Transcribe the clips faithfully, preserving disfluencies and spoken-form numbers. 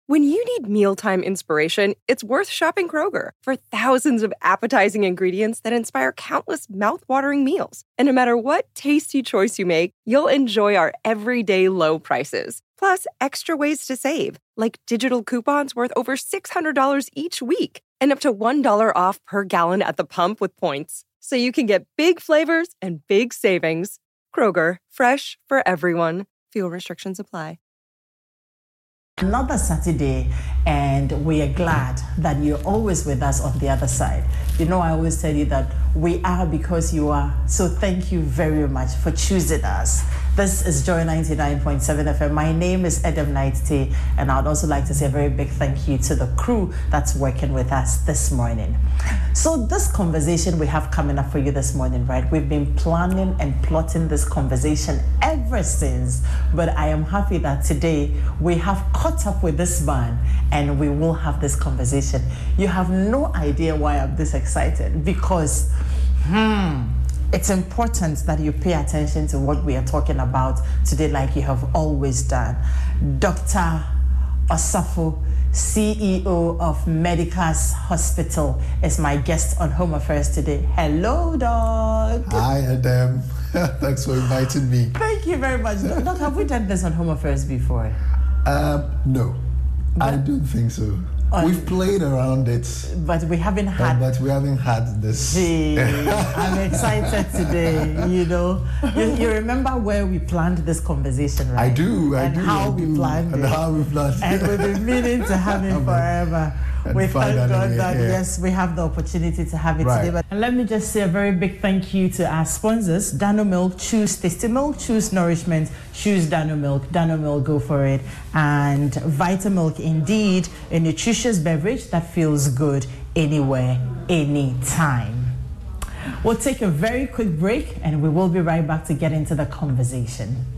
When you need mealtime inspiration, it's worth shopping Kroger for thousands of appetizing ingredients that inspire countless mouth-watering meals. And no matter what tasty choice you make, you'll enjoy our everyday low prices. Plus, extra ways to save, like digital coupons worth over six hundred dollars each week and up to one dollar off per gallon at the pump with points. So you can get big flavors and big savings. Kroger, fresh for everyone. Fuel restrictions apply. Another Saturday, and we are glad that you're always with us on the other side. You know, I always tell you that we are because you are. So thank you very much for choosing us. This is Joy ninety-nine point seven F M. My name is Adam Knight-T, and I'd also like to say a very big thank you to the crew that's working with us this morning. So this conversation we have coming up for you this morning, right? We've been planning and plotting this conversation ever since, but I am happy that today we have caught up with this man and we will have this conversation. You have no idea why I'm this excited, because hmm, it's important that you pay attention to what we are talking about today, like you have always done. Doctor Osafo, C E O of Medicas Hospital, is my guest on Home Affairs today. Hello, Doc. Hi, Adam. Thanks for inviting me. Thank you very much. Doc, have we done this on Home Affairs before? Um, no, but I don't think so. On, We've played around it, but we haven't had. But, but we haven't had this. Gee, I'm excited today. You know, you, you remember where we planned this conversation, right? I do. I and do. how I we do. planned and it. how we planned. And we've been meaning to have it forever. We thank God that, yeah. yes, we have the opportunity to have it right. today. But and let me just say a very big thank you to our sponsors. Dano Milk, choose tasty milk, choose nourishment, choose Dano Milk. Dano Milk, go for it. And Vitamilk, indeed, a nutritious beverage that feels good anywhere, anytime. We'll take a very quick break and we will be right back to get into the conversation.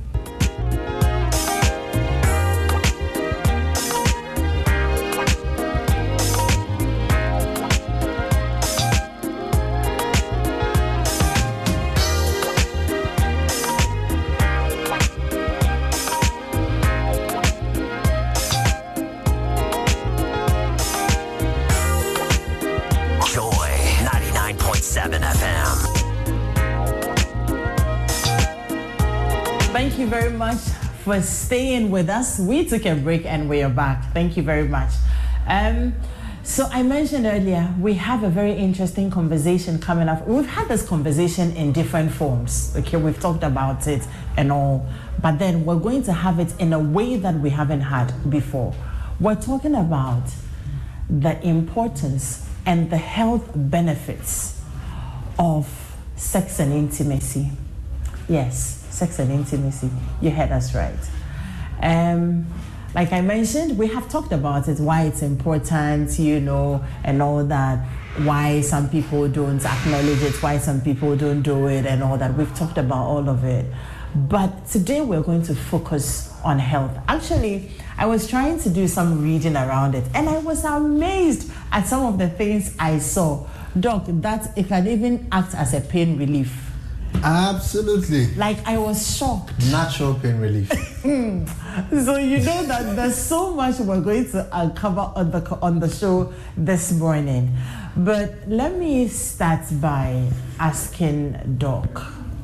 Thank you very much for staying with us. We took a break and we are back. Thank you very much. Um, so I mentioned earlier, we have a very interesting conversation coming up. We've had this conversation in different forms. Okay, we've talked about it and all, but then we're going to have it in a way that we haven't had before. We're talking about the importance and the health benefits of sex and intimacy. Yes. Sex and intimacy. You heard us right. Um, like I mentioned, we have talked about it, why it's important, you know, and all that, why some people don't acknowledge it, why some people don't do it, and all that. We've talked about all of it. But today we're going to focus on health. Actually, I was trying to do some reading around it, and I was amazed at some of the things I saw. Doc, that it can even act as a pain relief. Absolutely. Like, I was shocked. Natural pain relief. So you know that there's so much we're going to uncover on the on the show this morning. But let me start by asking Doc.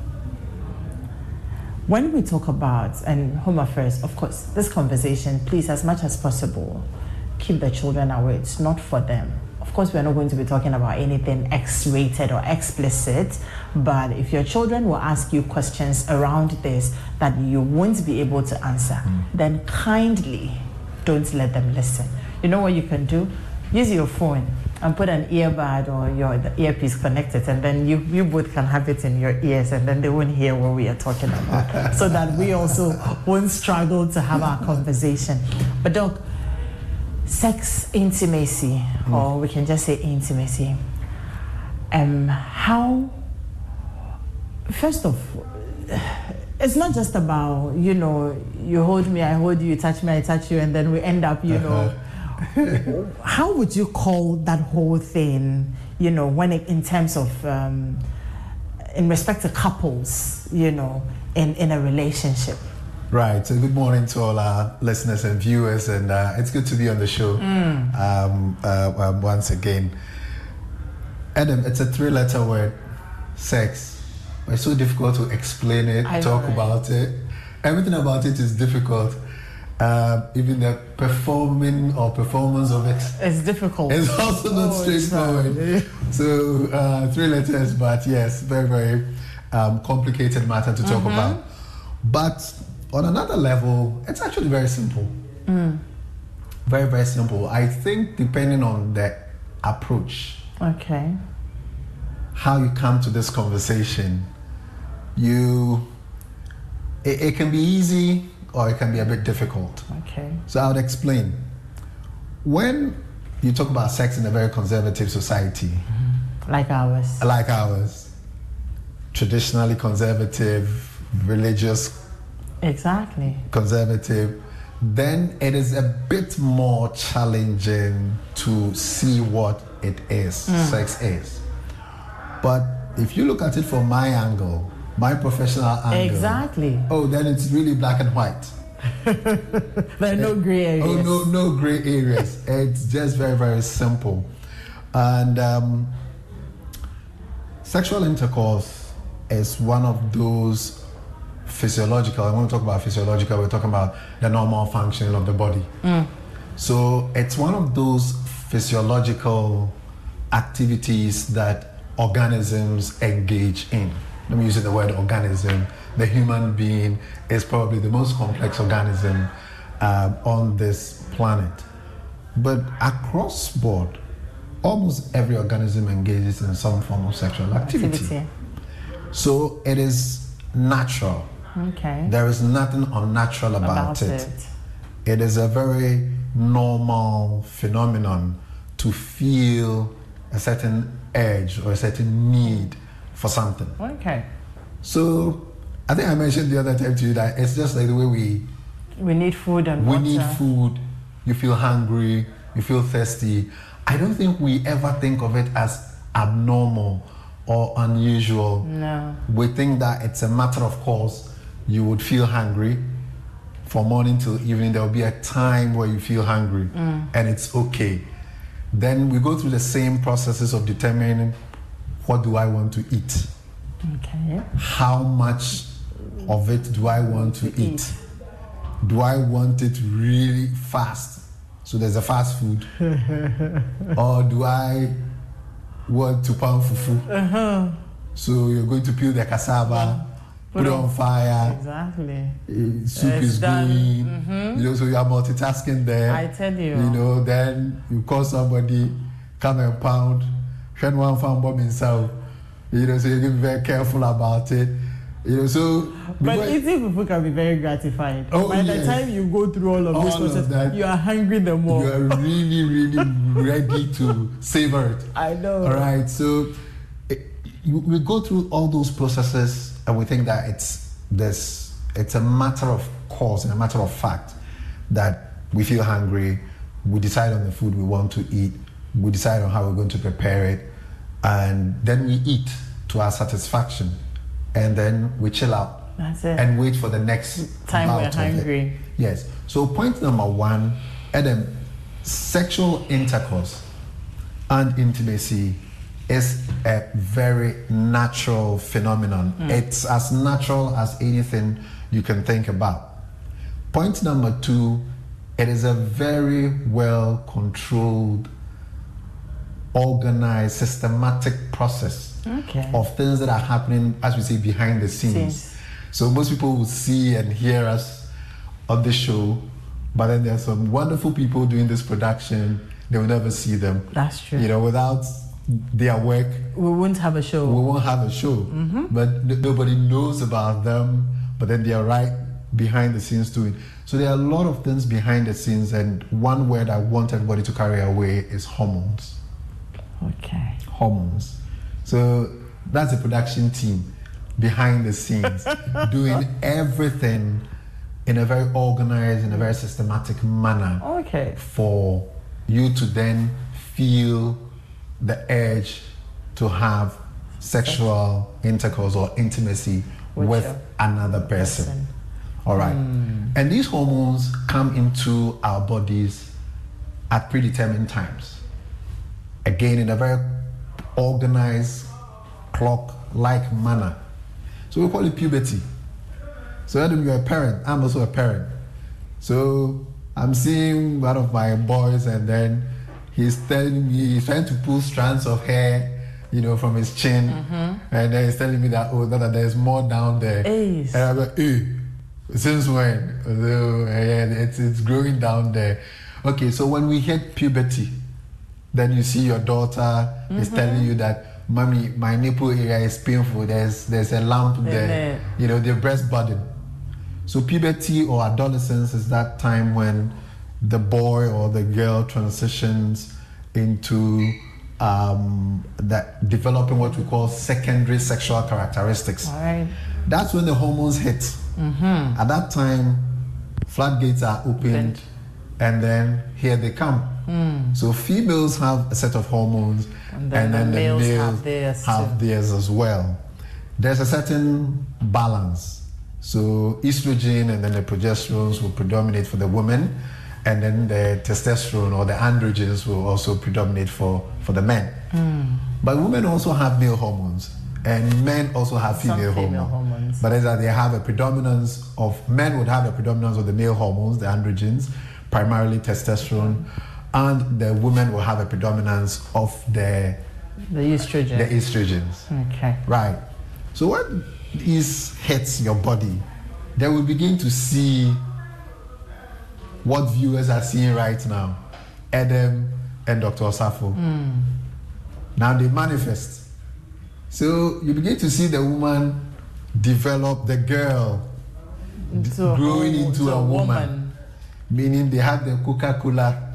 When we talk about and Home Affairs, of course, this conversation, please, as much as possible, keep the children away. It's not for them. Of course, we're not going to be talking about anything X-rated or explicit, but if your children will ask you questions around this that you won't be able to answer, mm. then kindly don't let them listen. You know what you can do? Use your phone and put an earbud or your the earpiece connected, and then you, you both can have it in your ears, and then they won't hear what we are talking about, so that we also won't struggle to have our conversation. But Doc, sex, intimacy, mm. or we can just say intimacy. Um, how, first of all, it's not just about, you know, you hold me, I hold you, you touch me, I touch you, and then we end up, you know. How would you call that whole thing, you know, when it, in terms of, um, in respect to couples, you know, in, in a relationship? Right. So good morning to all our listeners and viewers, and uh, it's good to be on the show mm. um, uh, um, once again. Adam, it's a three-letter word, sex. But it's so difficult to explain it, I talk know, right? about it. Everything about it is difficult. Uh, even the performing or performance of it, it's difficult. It's also not oh, straightforward. So uh, three letters, but yes, very very um, complicated matter to talk mm-hmm. about. But on another level, it's actually very simple. Mm. Very very simple. I think depending on the approach, okay, how you come to this conversation, you it, it can be easy. Or it can be a bit difficult. Okay. So I would explain. When you talk about sex in a very conservative society, mm-hmm. like ours, like ours, traditionally conservative, religious, exactly, conservative, then it is a bit more challenging to see what it is, mm. sex is. But if you look at it from my angle, my professional angle. Exactly. Oh, then it's really black and white. There are no gray areas. Oh, no, no gray areas. It's just very, very simple. And um, sexual intercourse is one of those physiological. I want to talk about physiological. We're talking about the normal functioning of the body. Mm. So it's one of those physiological activities that organisms engage in. I'm using the word organism. The human being is probably the most complex organism um, on this planet. But across board, almost every organism engages in some form of sexual activity. activity. So it is natural. Okay. There is nothing unnatural about, about it. it. It is a very normal phenomenon to feel a certain urge or a certain need for something. Okay. So I think I mentioned the other time to you that it's just like the way we we need food and we water. need food. You feel hungry, you feel thirsty. I don't think we ever think of it as abnormal or unusual. No. We think that it's a matter of course. You would feel hungry from morning till evening. There will be a time where you feel hungry mm. and it's okay. Then we go through the same processes of determining what do I want to eat? Okay. How much of it do I want to, to eat? eat? Do I want it really fast? So there's a fast food. Or do I want to pound fufu? Uh-huh. So you're going to peel the cassava, put, put it on fire. Exactly. Uh, soup it's is done. Going. Mm-hmm. You know, so you are multitasking there. I tell you. You know, then you call somebody, come and pound. When one found bomb himself, you know, so you can be very careful about it. You know, so but eating fufu can be very gratifying. Oh, By yes. the time you go through all of all this process, that, you are hungry the more. You are really, really ready to savor it. I know. All right, so it, you, we go through all those processes, and we think that it's this. It's a matter of course and a matter of fact that we feel hungry. We decide on the food we want to eat. We decide on how we're going to prepare it, and then we eat to our satisfaction, and then we chill out. That's it. And wait for the next time we're hungry. Yes. So point number one, Adam, sexual intercourse and intimacy is a very natural phenomenon. Mm. It's as natural as anything you can think about. Point number two, it is a very well controlled, organized, systematic process okay. of things that are happening, as we say, behind the scenes. Scenes. So most people will see and hear us on this show, but then there are some wonderful people doing this production. They will never see them. That's true. You know, without their work, we won't have a show. We won't have a show. Mm-hmm. But n- nobody knows about them, but then they are right behind the scenes doing. So there are a lot of things behind the scenes, and one word I want everybody to carry away is hormones. Okay. Hormones. So that's the production team behind the scenes doing everything in a very organized, in a very systematic manner. Okay. For you to then feel the urge to have sexual intercourse or intimacy with, with another person. person. All right. Mm. And these hormones come into our bodies at predetermined times. Again, in a very organized, clock-like manner. So we call it puberty. So when you're a parent, I'm also a parent. So I'm seeing one of my boys, and then he's telling me, he's trying to pull strands of hair, you know, from his chin. Mm-hmm. And then he's telling me that, oh, that there's more down there. Ace. And I'm like, hey, since when? So, yeah, it's, it's growing down there. Okay, so when we hit puberty, then you see your daughter mm-hmm. is telling you that, mommy, my nipple area is painful. There's there's a lump there. Mm-hmm. You know, the breast burden. So puberty or adolescence is that time when the boy or the girl transitions into um, that developing what we call secondary sexual characteristics. All right. That's when the hormones hit. Mm-hmm. At that time, floodgates are opened, and then here they come. Mm. So females have a set of hormones, and then, and then the, the males, males have, theirs, have theirs as well. There's a certain balance. So estrogen and then the progesterones will predominate for the women, and then the testosterone or the androgens will also predominate for, for the men. Mm. But women also have male hormones, and men also have female, female hormones. hormones. But as they have a predominance of, men would have a predominance of the male hormones, the androgens, primarily testosterone, and the women will have a predominance of the the estrogen. The estrogens. Okay. Right. So when this hits your body, then we begin to see what viewers are seeing right now, Adam and Doctor Osafo. Mm. Now they manifest. So you begin to see the woman develop, the girl into growing a, into a, a woman. woman. Meaning they have the Coca-Cola.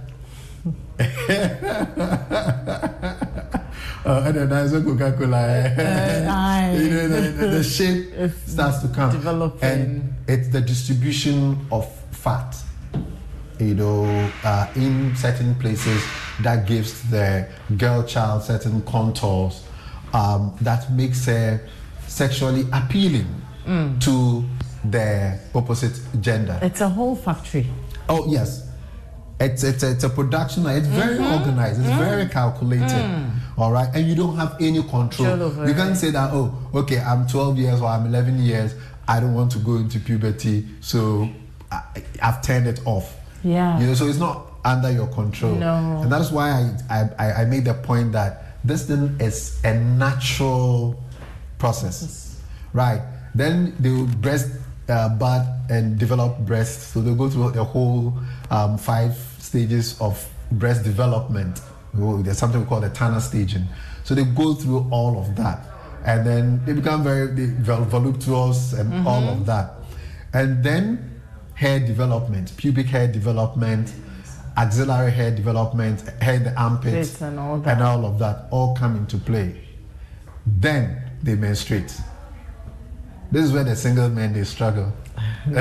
uh, and then there's a Coca-Cola. Uh, you know, the, the, the shape it's starts to come. Developing. And it's the distribution of fat, you know, uh, in certain places that gives the girl child certain contours um, that makes her sexually appealing mm. to the opposite gender. It's a whole factory. Oh, yes. It's, it's, it's a production. It's very mm-hmm. organized. It's mm. very calculated. Mm. All right. And you don't have any control. You can't say that, oh, okay, I'm twelve years or I'm eleven years. I don't want to go into puberty, so I, I've turned it off. Yeah. You know, so it's not under your control. No. And that's why I, I, I made the point that this thing is a natural process. Yes. Right. Then they will breast uh, bud and develop breasts. So they go through the whole um, five stages of breast development. There's something we call the Tanner staging. So they go through all of that. And then they become very they voluptuous and mm-hmm. all of that. And then hair development, pubic hair development, axillary hair development, hair in the armpits, and all that. And all of that all come into play. Then they menstruate. This is where the single men, they struggle. You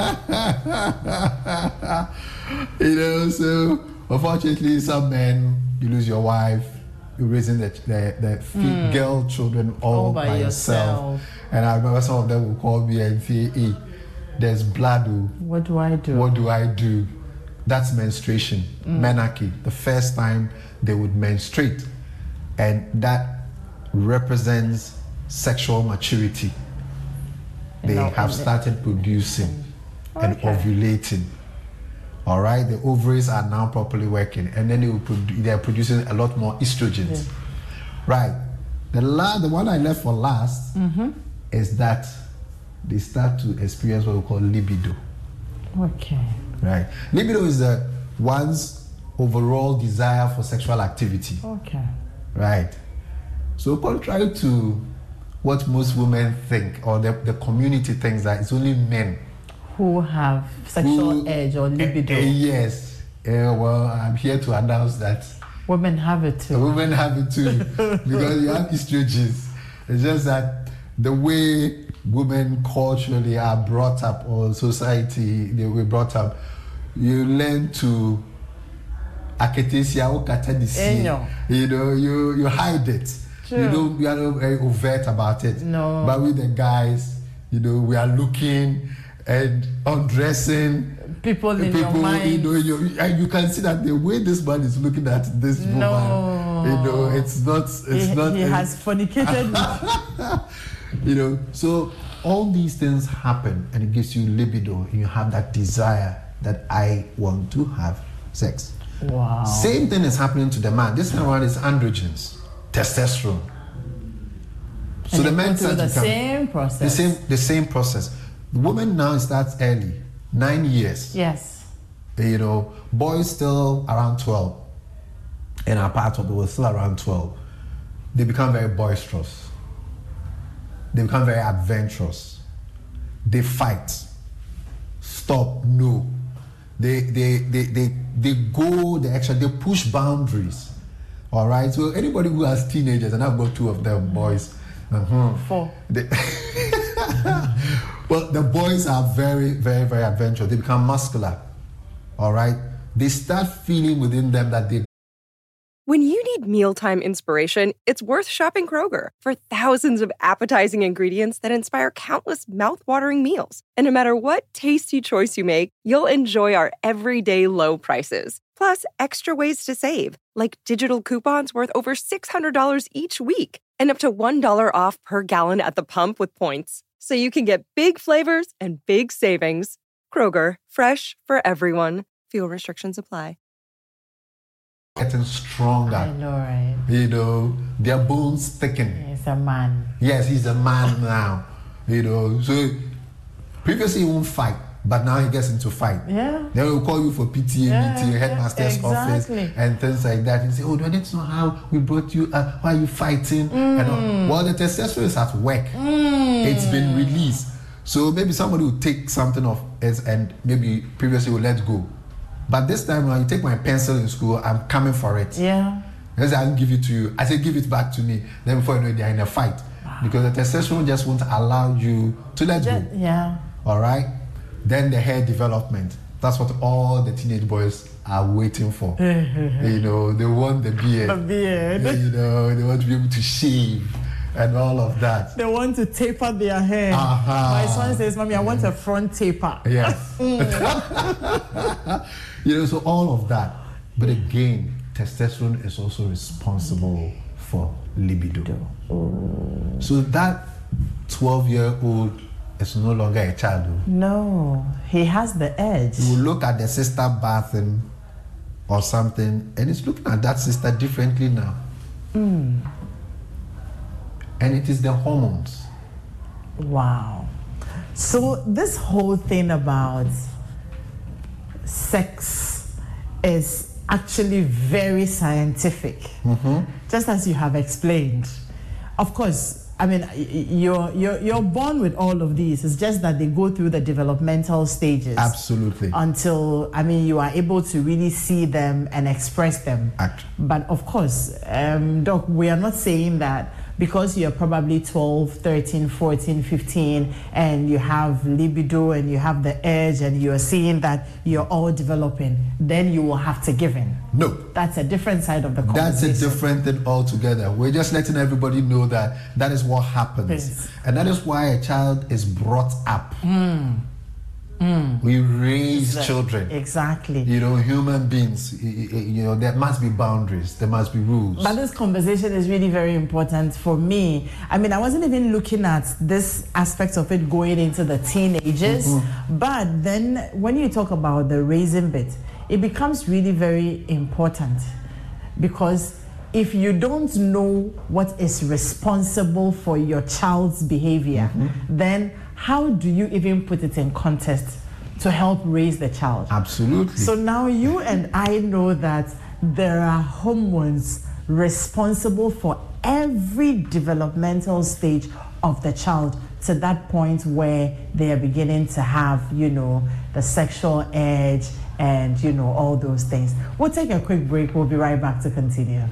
know, so unfortunately, some men, you lose your wife, you're raising the, the, the mm. girl children all, all by, by yourself. yourself. And I remember some of them will call me and say, hey, there's blood. What do I do? What do I do? That's menstruation, mm. menarche, the first time they would menstruate. And that represents sexual maturity. They no, have started producing okay. and ovulating. All right, the ovaries are now properly working, and then they will produ- they are producing a lot more estrogens. Yeah. Right. The la- the one I left for last mm-hmm. is that they start to experience what we call libido. Okay. Right. Libido is the one's overall desire for sexual activity. Okay. Right. So contrary to what most women think, or the, the community thinks, that it's only men who have sexual who, urge or libido. Uh, uh, yes. Uh, well, I'm here to announce that women have it too. Women have it too, because you have estrogens. It's just that the way women culturally are brought up, or society they were brought up, you learn to aketesia okatadisi. You know, you you hide it. True. You don't, you are not very overt about it. No. But with the guys, you know, we are looking, and undressing people in people, your mind. You know, you, and you can see that the way this man is looking at this woman, no. you know, it's not, it's he, not. He it's, has fornicated with. You know, so all these things happen, and it gives you libido, and you have that desire that I want to have sex. Wow. Same thing is happening to the man. This time around is androgens, testosterone. So and the man starts the to become, same process. The same, the same process. The woman now starts early, nine years. Yes. You know, boys still around twelve. In our part of the world, still around twelve. They become very boisterous. They become very adventurous. They fight. Stop, no. They they they they they go the extra, they push boundaries. All right. So anybody who has teenagers, and I've got two of them, boys. Uh-huh. Four. They, well, the boys are very, very, very adventurous. They become muscular. All right. They start feeling within them that they. When you need mealtime inspiration, it's worth shopping Kroger for thousands of appetizing ingredients that inspire countless mouth-watering meals. And no matter what tasty choice you make, you'll enjoy our everyday low prices. Plus, extra ways to save, like digital coupons worth over six hundred dollars each week and up to one dollar off per gallon at the pump with points. So you can get big flavors and big savings. Kroger, fresh for everyone. Fuel restrictions apply. Getting stronger. I know, right? You know, their bones thicken. He's a man. Yes, he's a man now. You know, so previously he won't fight, but now he gets into fight. Yeah. They will call you for P T A yeah, meeting, headmaster's yeah, exactly. office, and things like that. And say, "Oh, do I need to know how we brought you? Uh, why are you fighting?" Mm. And all. Well, the testosterone is at work. Mm. It's been released. So maybe somebody will take something off as and maybe previously will let go. But this time when you take my pencil in school, I'm coming for it. Yeah. Because I didn't give it to you. I say give it back to me. Then before you know it, they're in a fight. Wow. Because the testosterone just won't allow you to let just, go. Yeah. All right. Then the hair development. That's what all the teenage boys are waiting for. You know, they want the beard. The beard. You know, they want to be able to shave and all of that. They want to taper their hair. Uh-huh. My son says, "Mommy, I want a front taper." Yes. You know, so all of that. But again, testosterone is also responsible for libido. Oh. So that twelve-year-old is no longer a child. No, he has the edge. You will look at the sister bathing or something, and it's looking at that sister differently now. Mm. And it is the hormones. Wow. So this whole thing about sex is actually very scientific, mm-hmm. just as you have explained. Of course, I mean, you're, you're, you're born with all of these. It's just that they go through the developmental stages. Absolutely. Until, I mean, you are able to really see them and express them. Act. But of course, um, Doc, we are not saying that because you're probably twelve, thirteen, fourteen, fifteen, and you have libido and you have the urge and you're seeing that you're all developing, then you will have to give in. No. That's a different side of the conversation. That's a different thing altogether. We're just letting everybody know that that is what happens. Yes. And that is why a child is brought up. Mm. Mm. We raise Exactly. children. Exactly. You know, human beings, you know, there must be boundaries. There must be rules. But this conversation is really very important for me. I mean, I wasn't even looking at this aspect of it going into the teenagers. Mm-hmm. But then when you talk about the raising bit, it becomes really very important. Because if you don't know what is responsible for your child's behavior, mm-hmm. then how do you even put it in context to help raise the child? Absolutely. So now you and I know that there are hormones responsible for every developmental stage of the child to that point where they are beginning to have, you know, the sexual urge and, you know, all those things. We'll take a quick break. We'll be right back to continue.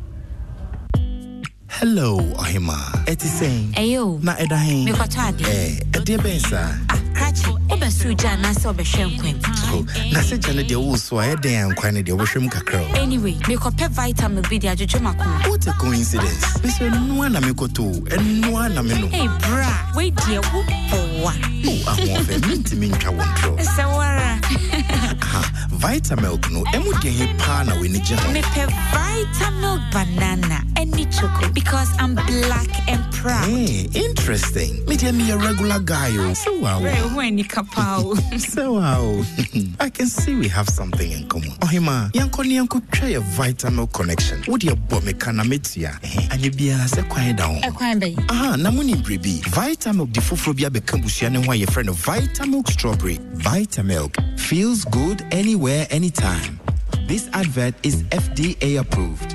Hello, Ohima. Eti saying. Ayo. Na edahin. Me kwachade. Eh, edi bensa. Krachi. Obe suja na so be hwenkwem. Oh, na se jane de wo so aye den ankwan de wo hwem kakra. Anyway, me ko pe vitamin B de ajojo makoma. What a coincidence. Me say no na me ko to, eno na me no. Hey bra, wait there wo poa. Oh, ahon fe minti min twa won tro. Se wara. Ha, Vitamilk no emu de he pa na we ni je. Me pe Vitamilk banana any choco because I'm black and proud. Hey, interesting. Me dey me a regular guy oh. So wow. Hey, when you kapao. So wow. I can see we have something in common. Ohima, yanko ni yanko try a Vitamilk connection. What your bo me kana metia. Eh, anye bia se kwan down. E kwan be. Aha, na muni brebi. Vitamilk di foforo bia be kambusia ne ho ye friend of Vitamilk strawberry. Vitamilk feels good anywhere anytime. This advert is F D A approved.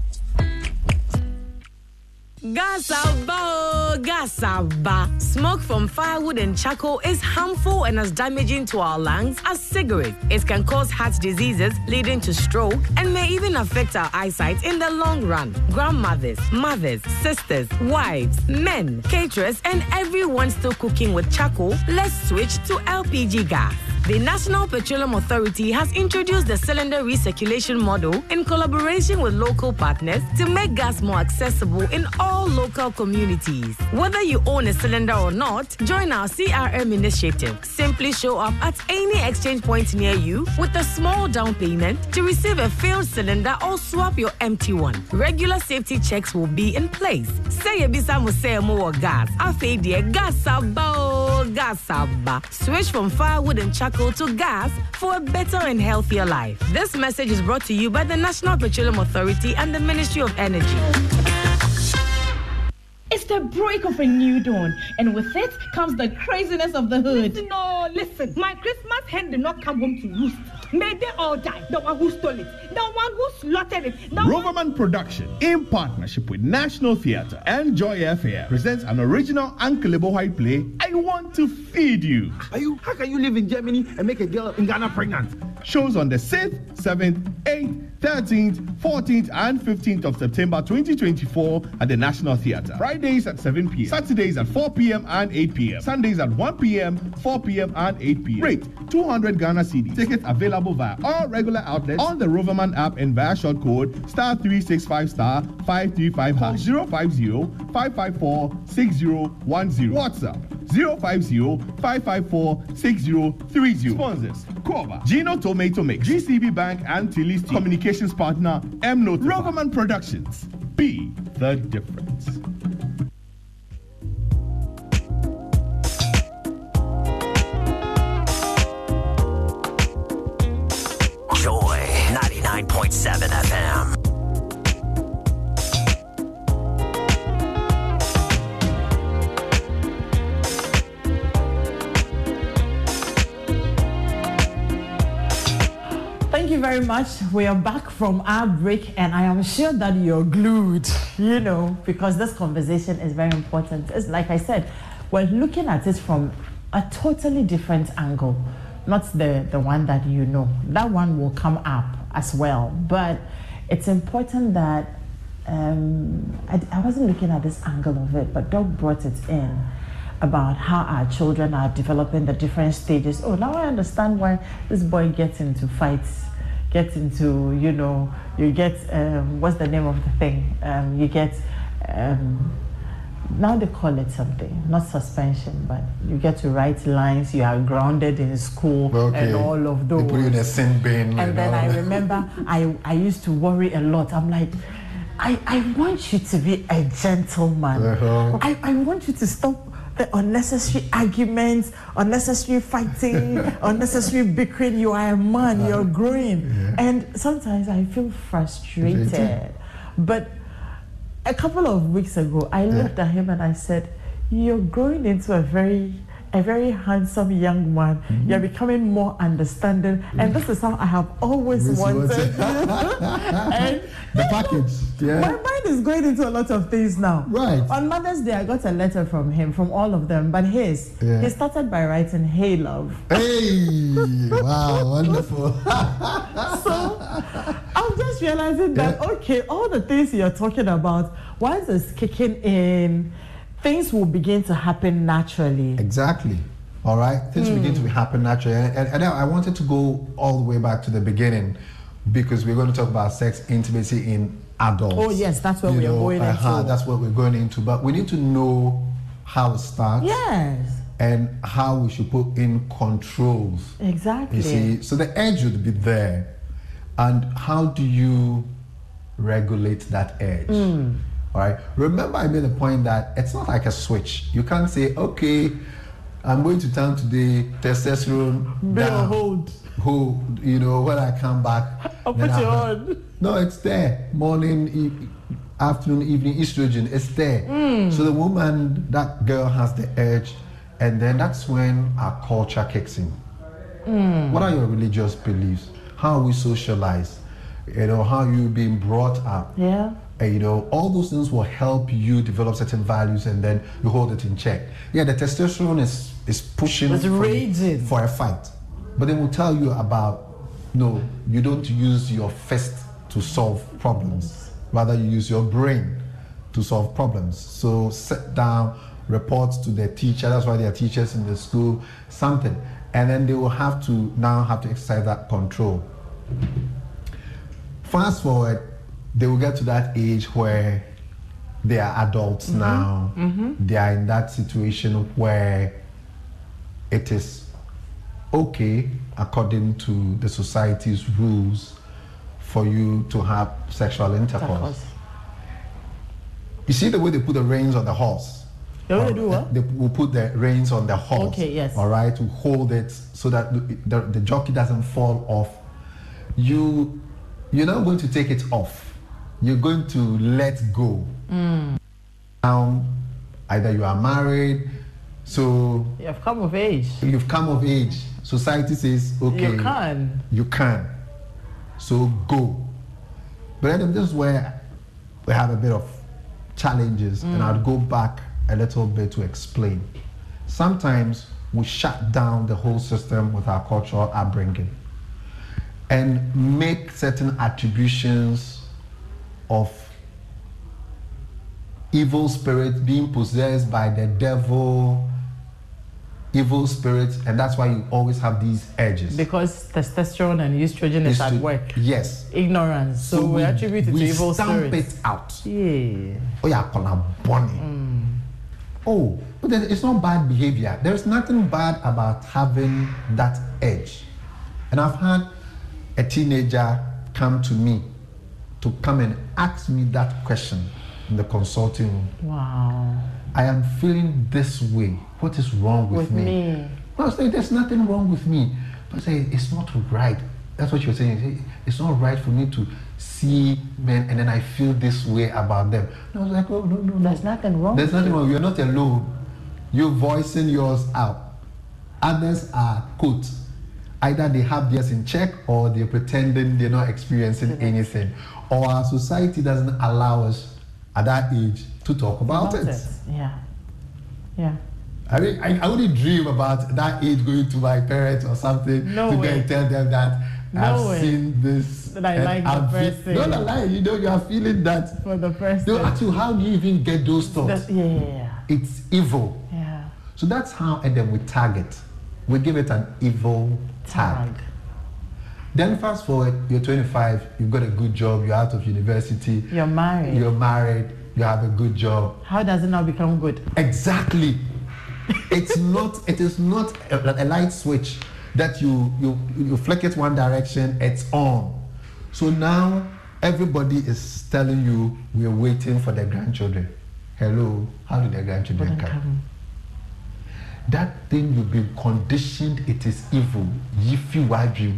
Gasaba, gasaba. Smoke from firewood and charcoal is harmful and as damaging to our lungs as cigarettes. It can cause heart diseases leading to stroke and may even affect our eyesight in the long run. Grandmothers, mothers, sisters, wives, men, caterers, and everyone still cooking with charcoal, let's switch to L P G gas. The National Petroleum Authority has introduced the cylinder recirculation model in collaboration with local partners to make gas more accessible in all local communities. Whether you own a cylinder or not, join our C R M initiative. Simply show up at any exchange point near you with a small down payment to receive a filled cylinder or swap your empty one. Regular safety checks will be in place. Say ebisa mo say mo gas. Afi de gas aba gas aba. Switch from firewood and charcoal to gas for a better and healthier life. This message is brought to you by the National Petroleum Authority and the Ministry of Energy. It's the break of a new dawn, and with it comes the craziness of the hood. Listen, no, listen. My Christmas hen did not come home to roost. May they all die. The one who stole it, the one who slaughtered it. Roverman one... Production, in partnership with National Theatre and Joy F M, presents an original Uncle White play, I Want to Feed You. Are you? How can you live in Germany and make a girl in Ghana pregnant? Shows on the sixth, seventh, eighth, thirteenth, fourteenth, and fifteenth of September twenty twenty-four at the National Theatre. Fridays at seven p.m. Saturdays at four p.m. and eight p.m. Sundays at one p.m., four p.m. and eight p.m. Rate two hundred Ghana cedis. Tickets available via all regular outlets on the Roverman app and via short code star three six five star five three five hash zero five zero five five four six zero one zero. WhatsApp zero five zero five five four six zero three zero. Sponsors Kova, Gino Tomato Mix, G C B Bank and Tilis Communications Partner M Note. Roverman Productions. Be the difference. Joy ninety-nine point seven F M. Thank you very much. We are back from our break, and I am sure that you're glued, you know, because this conversation is very important. It's like I said, we're looking at it from a totally different angle. Not the, the one that you know. That one will come up as well. But it's important that um, I, I wasn't looking at this angle of it, but Doug brought it in about how our children are developing the different stages. Oh, now I understand why this boy gets into fights, gets into, you know, you get, um, what's the name of the thing? Um, you get, um, now they call it something, not suspension, but you get to write lines, you are grounded in school, okay, and all of those. They put you in a sin bin. And then I remember I, I used to worry a lot. I'm like, I, I want you to be a gentleman. Uh-huh. I, I want you to stop the unnecessary arguments, unnecessary fighting, unnecessary bickering. You are a man, you're growing. Yeah. And sometimes I feel frustrated. But a couple of weeks ago, I yeah. looked at him and I said, you're growing into a very a very handsome young man. Mm-hmm. You're becoming more understanding. Mm-hmm. And this is how I have always this wanted. And the package. Yeah. My mind is going into a lot of things now. Right. On Mother's Day, I got a letter from him, from all of them, but his, yeah. he started by writing, "Hey, love." Hey, wow, wonderful. So I'm just realizing that, yeah. okay, all the things you're talking about, once it's kicking in, things will begin to happen naturally. Exactly. All right, things Mm. begin to happen naturally, and, and, and I wanted to go all the way back to the beginning because we're going to talk about sex intimacy in adults. Oh yes, that's what You we are know, going uh-huh, into. That's what we're going into, but we need to know how it starts. Yes. And how we should put in controls. Exactly. You see, so the edge would be there, and how do you regulate that edge? Mm. All right. Remember, I made the point that it's not like a switch. You can't say, okay, I'm going to town today, testosterone Be down. on hold. Who, you know, when I come back, I'll then put you I'll- on. No, it's there. Morning, e- afternoon, evening, estrogen, it's there. Mm. So the woman, that girl has the edge, and then that's when our culture kicks in. Mm. What are your religious beliefs? How are we socialized? You know, how are you being brought up? Yeah. And, you know, all those things will help you develop certain values, and then you hold it in check. Yeah, the testosterone is is pushing It's for, raging. for a fight, but they will tell you about, no, you don't use your fist to solve problems. Rather, you use your brain to solve problems. So sit down, report to their teacher. That's why they are teachers in the school. Something, and then they will have to now have to exercise that control. Fast forward, they will get to that age where they are adults Mhm. now. Mhm. They are in that situation where it is okay, according to the society's rules, for you to have sexual intercourse. Intercourse. You see the way they put the reins on the horse? The way they Or do what? They will put the reins on the horse. Okay, yes. All right, to hold it so that the, the, the jockey doesn't fall off. You, you're not going to take it off. You're going to let go. Mm. Now, either you are married, so You have come of age. you've come of age. Society says, okay, You can. you can. So go. But then this is where we have a bit of challenges, and Mm. I'll go back a little bit to explain. Sometimes we shut down the whole system with our cultural upbringing and make certain attributions of evil spirits being possessed by the devil, evil spirits, and that's why you always have these edges. Because testosterone and estrogen is at to- work. Yes. Ignorance. So, we, attribute it we to evil stamp spirits. it out. Yeah. Oh yeah, kona bunny. Oh, but then it's not bad behavior. There's nothing bad about having that edge. And I've had a teenager come to me to come and ask me that question in the consulting room. Wow. I am feeling this way. What is wrong with, With me. I was saying, there's nothing wrong with me. But I say, it's not right. That's what you're saying. You say, it's not right for me to see men and then I feel this way about them. And I was like, oh, no, no, no. There's nothing wrong. There's nothing wrong. You're not alone. You're voicing yours out. Others are, quote, either they have theirs in check or they're pretending they're not experiencing anything. Or our society doesn't allow us at that age to talk about, About it. it. Yeah. Yeah. I mean, I, I wouldn't dream about that age going to my parents or something No to go way. and tell them that No I've way. seen this. That I and like the I've fe- person. No, no, lie. You know, you are feeling that. For the first They'll time. ask you, how do you even get those thoughts? That- yeah, yeah, yeah. It's evil. Yeah. So that's how, and then we tag it. We give it an evil tag. Tag. Then fast forward, you're twenty-five, you've got a good job, you're out of university, You're married. you're married, you have a good job. How does it now become good? Exactly. It's not. It is not a, a light switch that you you you flick it one direction, it's on. So now everybody is telling you we're waiting for the grandchildren. Hello, how did the grandchildren come? come? That thing you've been conditioned. It is evil. Yifi waju.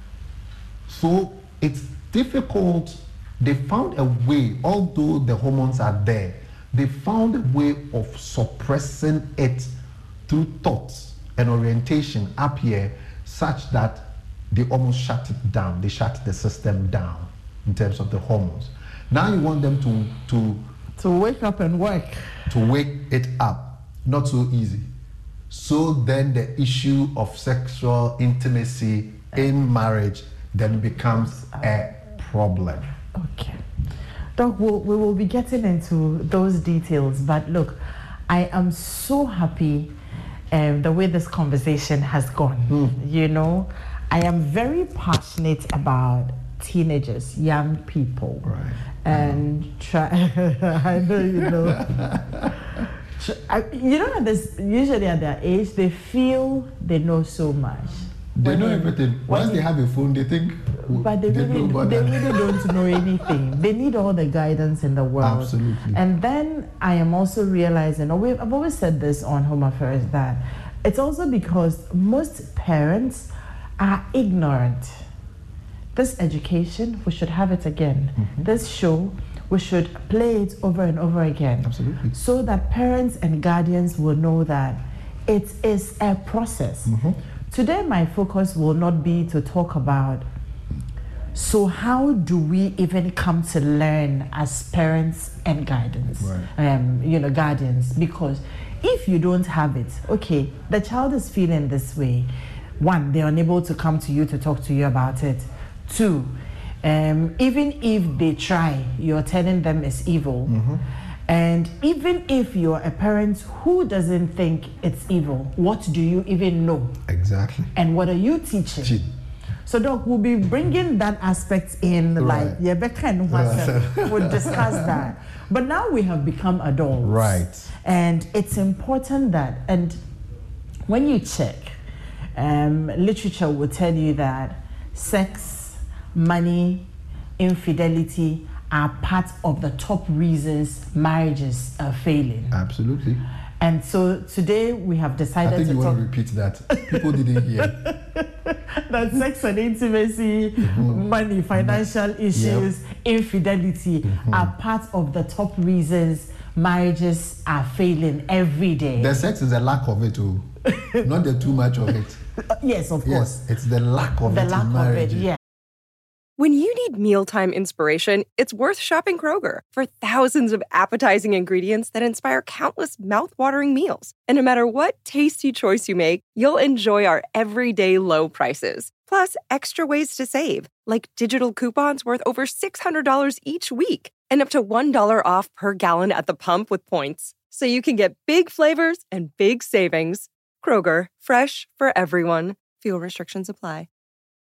So it's difficult. They found a way, although the hormones are there, they found a way of suppressing it through thoughts and orientation up here, such that they almost shut it down. They shut the system down in terms of the hormones. Now you want them to to To wake up and work. to wake it up. Not so easy. So then the issue of sexual intimacy in marriage then becomes a problem. Okay. Doc, we'll, we will be getting into those details, but look, I am so happy um, the way this conversation has gone. Mm. You know, I am very passionate about teenagers, young people, right. and try. I know you know. I, you know, this usually at their age, they feel they know so much. They when know everything. Once they have a phone, they think. But they, they really, they really don't know anything. They need all the guidance in the world. Absolutely. And then I am also realizing, or I've always said this on Home Affairs, that it's also because most parents are ignorant. This education, we should have it again. Mm-hmm. This show, we should play it over and over again. Absolutely. So that parents and guardians will know that it is a process. Mm-hmm. Today, my focus will not be to talk about, so how do we even come to learn as parents and guidance, right. um, you know, guardians? Because if you don't have it, okay, the child is feeling this way. One, they're unable to come to you to talk to you about it. Two, um, even if they try, you're telling them it's evil. Mm-hmm. And even if you're a parent who doesn't think it's evil, what do you even know? Exactly. And what are you teaching? Cheat. So, Doc, we'll be bringing that aspect in, right. like, yeah, Becca and Wasa, we'll discuss that. But now we have become adults. Right. And it's important that, and when you check, um, literature will tell you that sex, money, infidelity are part of the top reasons marriages are failing. Absolutely. And so today we have decided I think to you talk... want to repeat that. People didn't hear. That sex and intimacy, mm-hmm. money, financial issues, yep. infidelity mm-hmm. are part of the top reasons marriages are failing every day. The sex is the lack of it too. Not the too much of it. Yes, of course. Yes, it's the lack of the it lack in marriage. Of it, yeah. When you need mealtime inspiration, it's worth shopping Kroger for thousands of appetizing ingredients that inspire countless mouth-watering meals. And no matter what tasty choice you make, you'll enjoy our everyday low prices. Plus, extra ways to save, like digital coupons worth over six hundred dollars each week and up to one dollar off per gallon at the pump with points. So you can get big flavors and big savings. Kroger, fresh for everyone. Fuel restrictions apply.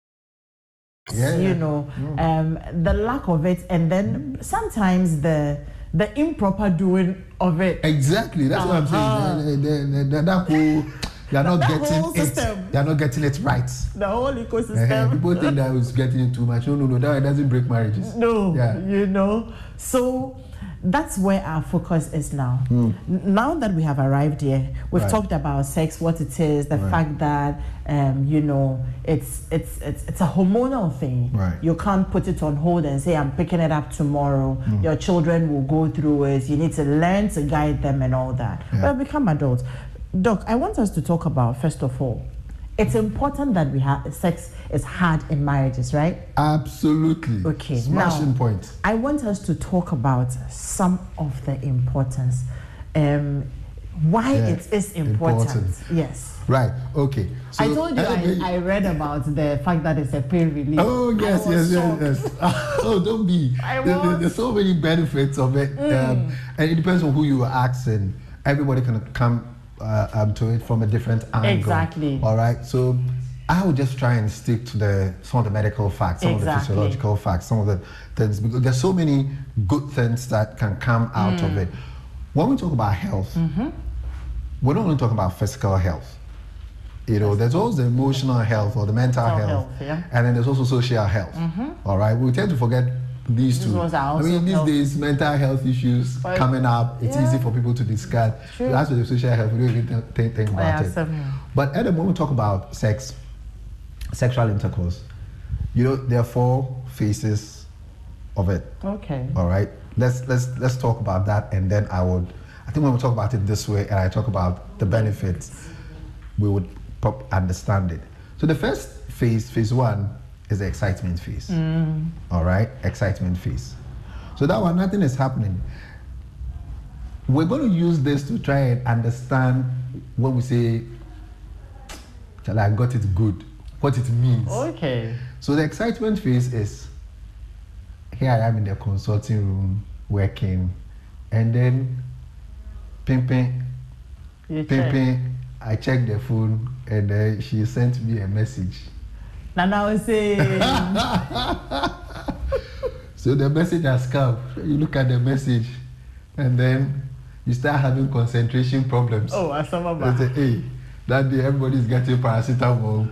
Yeah, you know, yeah. um, the lack of it, and then sometimes the the improper doing of it. Exactly, that's uh-huh. what I'm saying. The, the, the, that whole, you're not that getting it. You're not getting it right. The whole ecosystem. Uh, people think that was getting it too much. No, no, no. That doesn't break marriages. No, yeah. you know. So that's where our focus is now. Mm. Now that we have arrived here, we've right. talked about sex, what it is, the right. fact that um, you know, it's it's it's it's a hormonal thing. Right. You can't put it on hold and say, I'm picking it up tomorrow. Mm. Your children will go through it. You need to learn to guide them and all that. Yeah. But become adults. Doc, I want us to talk about, first of all, it's important that we have sex is hard in marriages, right? Absolutely. Okay. Smashing now, point. I want us to talk about some of the importance, um, why yeah, it is important. important. Yes. Right. Okay. So I told you I, I read about the fact that it's a pain relief. Oh yes, yes, yes, yes. Oh, don't be. I there, was. There's so many benefits of it, Mm. um, and it depends on who you are asking. Everybody can come uh, um, to it from a different angle. Exactly. All right. So I would just try and stick to the some of the medical facts, some exactly. of the physiological facts, some of the things, because there's so many good things that can come out mm. of it. When we talk about health, mm-hmm. we don't only talk about physical health. You know, there's also the emotional health or the mental health, health yeah. and then there's also social health. Mm-hmm. All right, we tend to forget these This two. I mean, these health. days, mental health issues but, coming up, it's yeah. easy for people to discuss. True. As with the social health, we don't even think, think about yeah, it. seven. But Adam, when we talk about sex, sexual intercourse, you know, there are four phases of it. Okay. All right, let's let's let's talk about that, and then I would. I think when we talk about it this way, and I talk about the benefits, we would pop understand it. So the first phase, phase one, is the excitement phase. Mm. All right, excitement phase. So that one, nothing is happening. We're going to use this to try and understand when we say, I got it good, what it means. Okay. So the excitement phase is, here I am in the consulting room working, and then pimping, pimping, I checked the phone and uh, she sent me a message. And I was saying. So the message has come. You look at the message and then you start having concentration problems. Oh, I saw my I say, hey, that day everybody's getting paracetamol.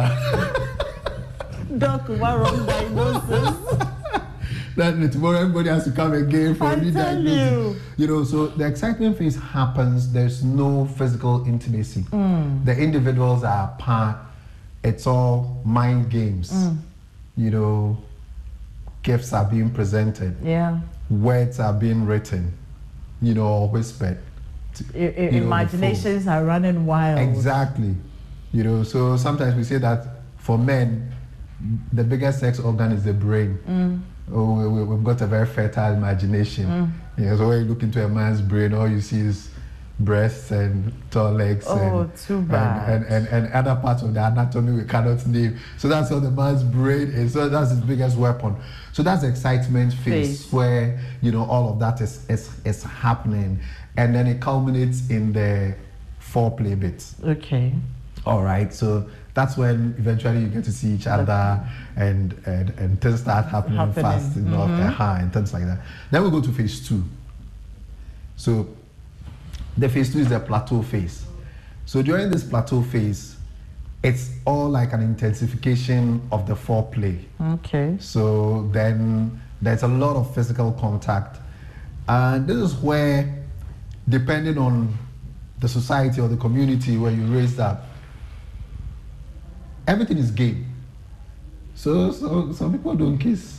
Doc, what wrong diagnosis? That tomorrow everybody has to come again for I a new tell diagnosis. you. You know, so the excitement phase happens. There's no physical intimacy. Mm. The individuals are apart. It's all mind games. Mm. You know, gifts are being presented. Yeah. Words are being written. You know, or whispered. To, I, I, you know, imaginations are running wild. Exactly. You know, so sometimes we say that for men, the biggest sex organ is the brain. Mm. Oh, we, we, we've got a very fertile imagination. Mm. You know, so when you look into a man's brain, all you see is breasts and tall legs oh, and, too bad. And, and, and, and other parts of the anatomy we cannot name. So that's how the man's brain is. So that's his biggest weapon. So that's the excitement phase, phase. where, you know, all of that is, is, is happening. And then it culminates in the foreplay bits. Okay. All right. So that's when eventually you get to see each other and and, and things start happening, happening. fast enough mm-hmm. and high and things like that. Then we go to phase two. So the phase two is the plateau phase. So during this plateau phase, it's all like an intensification of the foreplay. Okay. So then there's a lot of physical contact. And this is where, depending on the society or the community where you raised up, everything is game. So, so some people don't kiss.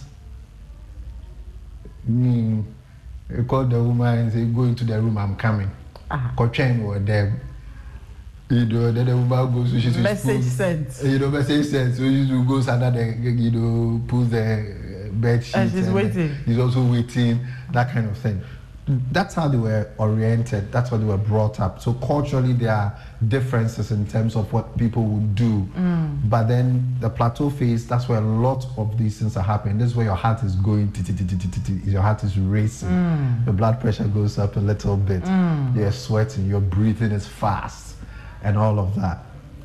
Me, I call the woman and say, go into the room, I'm coming. Kochen or them. You know, then the woman goes, so she's message sent. You know, message sent. So you goes under the, you know, pulls the bed sheet. And she's and waiting. He's also waiting, that kind of thing. That's how they were oriented. That's how they were brought up. So culturally, there are differences in terms of what people would do. Mm. But then the plateau phase, that's where a lot of these things are happening. This is where your heart is going. Your heart is racing. Mm. The blood pressure goes up a little bit. Mm. You're sweating. Your breathing is fast, and all of that.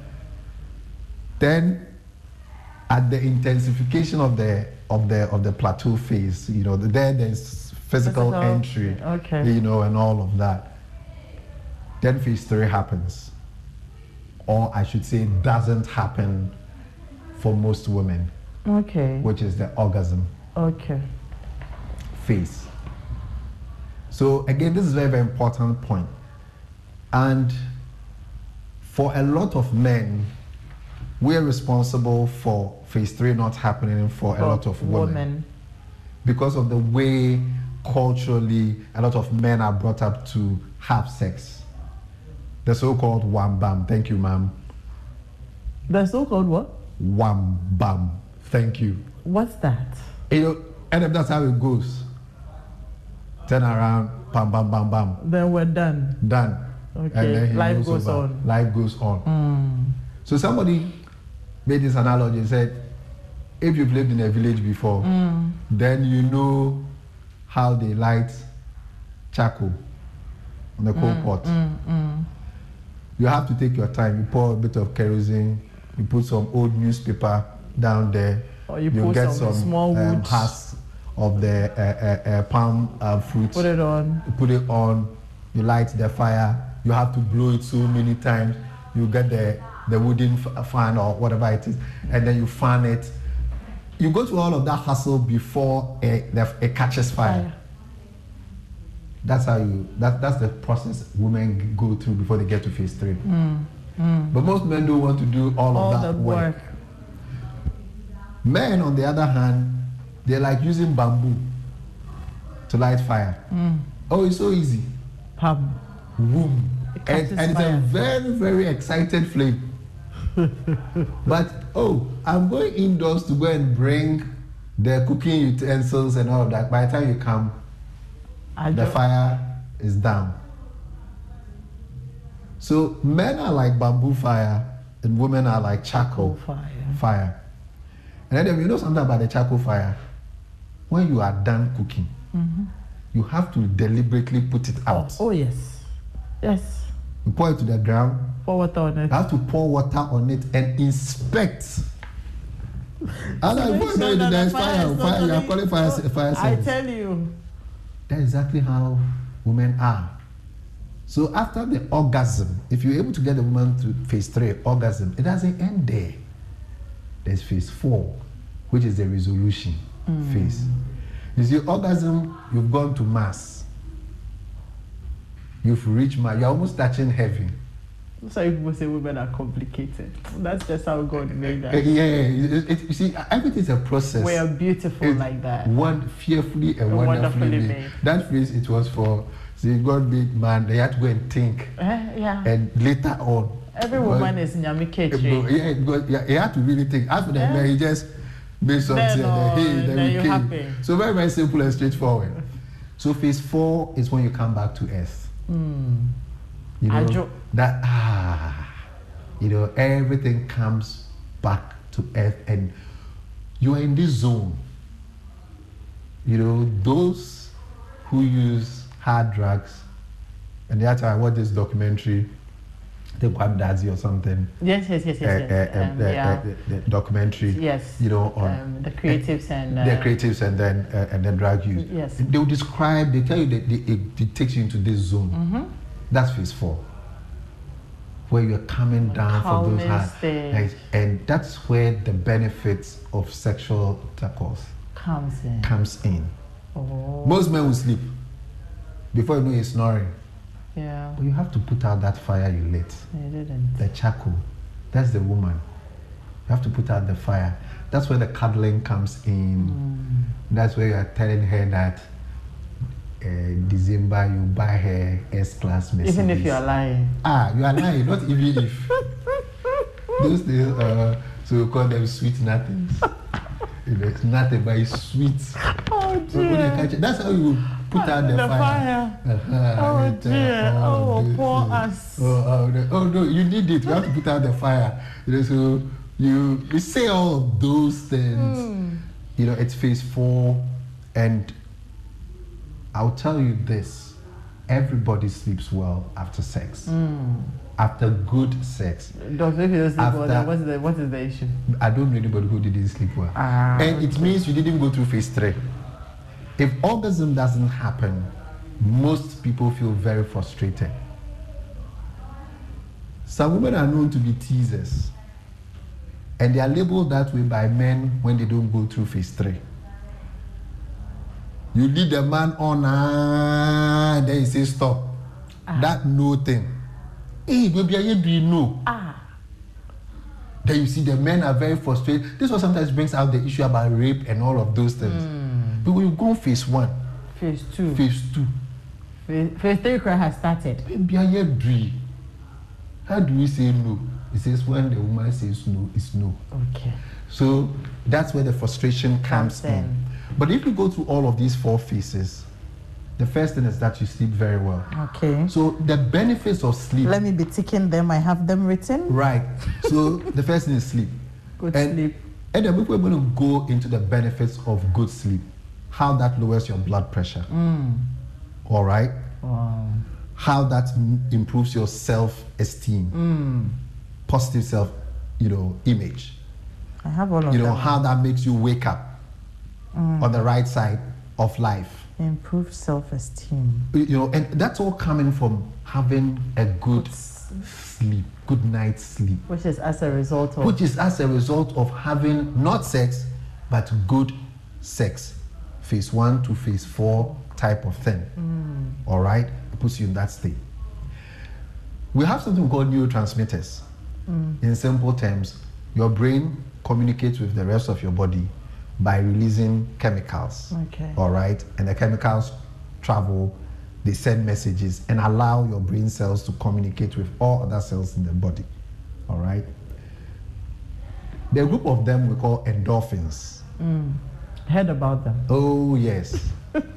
Then, at the intensification of the of the of the plateau phase, you know, there there's Physical, physical entry, okay. you know, and all of that. Then phase three happens. Or I should say, doesn't happen for most women. Okay. Which is the orgasm. Okay. Phase. So again, this is a very, very important point. And for a lot of men, we're responsible for phase three not happening for, for a lot of women. women. Because of the way culturally, a lot of men are brought up to have sex. The so-called wham bam. Thank you, ma'am. The so-called what? Wham bam. Thank you. What's that? You know, and if that's how it goes, turn around, bam, bam, bam, bam. Then we're done. Done. Okay. And then Life goes over. on. Life goes on. Mm. So somebody made this analogy and said, if you've lived in a village before, mm. then you know how they light charcoal on the coal mm, pot. Mm, mm. You have to take your time. You pour a bit of kerosene, you put some old newspaper down there, or you, you put get some, some small um, wood husks of the uh, uh, uh, palm uh, fruit. Put it on. You put it on, you light the fire, you have to blow it so many times, you get the, the wooden f- fan or whatever it is, and then you fan it. You go through all of that hustle before it catches fire. fire. That's how you. That that's the process women go through before they get to phase three. Mm, mm. But most men don't want to do all, all of that work. work. Men, on the other hand, they're like using bamboo to light fire. Mm. Oh, it's so easy. Pam. Boom. And, and it's a very, very excited flame. But oh, I'm going indoors to go and bring the cooking utensils and all of that. By the time you come, I the fire is down. So men are like bamboo fire and women are like charcoal fire. fire. And then you know something about the charcoal fire? When you are done cooking, mm-hmm. you have to deliberately put it out. Oh, oh yes. Yes. You pour it to the ground. Pour water on it. You have to pour water on it and inspect. And I put it in the fire, fire, you are calling fire, fire I service. tell you. That's exactly how women are. So after the orgasm, if you're able to get the woman to phase three, orgasm, it doesn't end there. There's phase four, which is the resolution mm. phase. You see, orgasm, you've gone to Mars. You've reached Mars. You're almost touching heaven. So people say women are complicated. That's just how God made us. Uh, yeah, it, it, you see, everything's a process. We are beautiful it, like that. One fearfully and wonderfully, wonderfully made. made. That phrase, it was for, see, God made man, they had to go and think. Uh, yeah. And later on. Every woman is Nyami Ketri. Yeah, because yeah, he had to really think. As for the man, he just made something then, and then, hey, then, then we you're came. happy. So very, very simple and straightforward. So phase four is when you come back to earth. Mm. You know, Ajo. that, ah, you know, everything comes back to earth and you are in this zone. You know, those who use hard drugs, and the other time I watched this documentary, I think Wabdazi or something. Yes, yes, yes, yes. Uh, yes. Uh, Um, the, yeah. uh, the, the documentary. Yes. You know, on um, the creatives uh, and uh, the creatives and then uh, and then drug use. Yes. They will describe. They tell you that they, it, it takes you into this zone. Mm-hmm. That's phase four, where you're coming down from those high, and, and that's where the benefits of sexual intercourse comes in. Comes in. Oh. Most men will sleep before you know he's snoring. Yeah. But you have to put out that fire you lit. You didn't. The charcoal. That's the woman. You have to put out the fire. That's where the cuddling comes in. Mm. That's where you are telling her that uh, December you buy her S-Class Mercedes. Even if you are lying. Ah, you are lying, not even if. Those days, uh, so we call them sweet nothings. You know, it's nothing, but it's sweet. Oh, dear. So when they catch it, that's how you put out the, the fire. fire. Uh-huh. Oh, dear. Oh, oh poor oh, us. Oh, oh, no. oh, no, you need it. You have to put out the fire. You know, so you, you say all of those things. Mm. You know, it's phase four. And I'll tell you this. Everybody sleeps well after sex. Mm. After good sex. Doctor, if you don't sleep after, well, what is the what is the issue? I don't know anybody who didn't sleep well. Ah, and okay. It means you didn't go through phase three. If orgasm doesn't happen, most people feel very frustrated. Some women are known to be teasers. And they are labeled that way by men when they don't go through phase three. You lead the man on and then you say stop. Ah. That no thing. Hey, baby, I do you know? Ah. Then you see the men are very frustrated. This one sometimes brings out the issue about rape and all of those things. Mm. But when you go phase one, phase two, phase two, phase, phase three has started. Baby, I do. How do we say no? It says when the woman says no, it's no. Okay. So that's where the frustration comes, comes in. in. But if you go through all of these four phases, the first thing is that you sleep very well. Okay. So the benefits of sleep. Let me be ticking them. I have them written. Right. So the first thing is sleep. Good and, sleep. And then we're going to go into the benefits of good sleep. How that lowers your blood pressure. Mm. All right. Wow. How that m- improves your self-esteem. Mm. Positive self, you know, image. I have all of You know, them. how that makes you wake up mm. on the right side of life. Improve self-esteem. You know, and that's all coming from having a good sleep, good night's sleep. Which is as a result of... Which is as a result of having not sex, but good sex. Phase one to phase four type of thing. Mm. All right? It puts you in that state. We have something called neurotransmitters. Mm. In simple terms, your brain communicates with the rest of your body by releasing chemicals. Okay. All right? And the chemicals travel, they send messages and allow your brain cells to communicate with all other cells in the body. All right? The group of them we call endorphins. Mm. Heard about them. Oh, yes.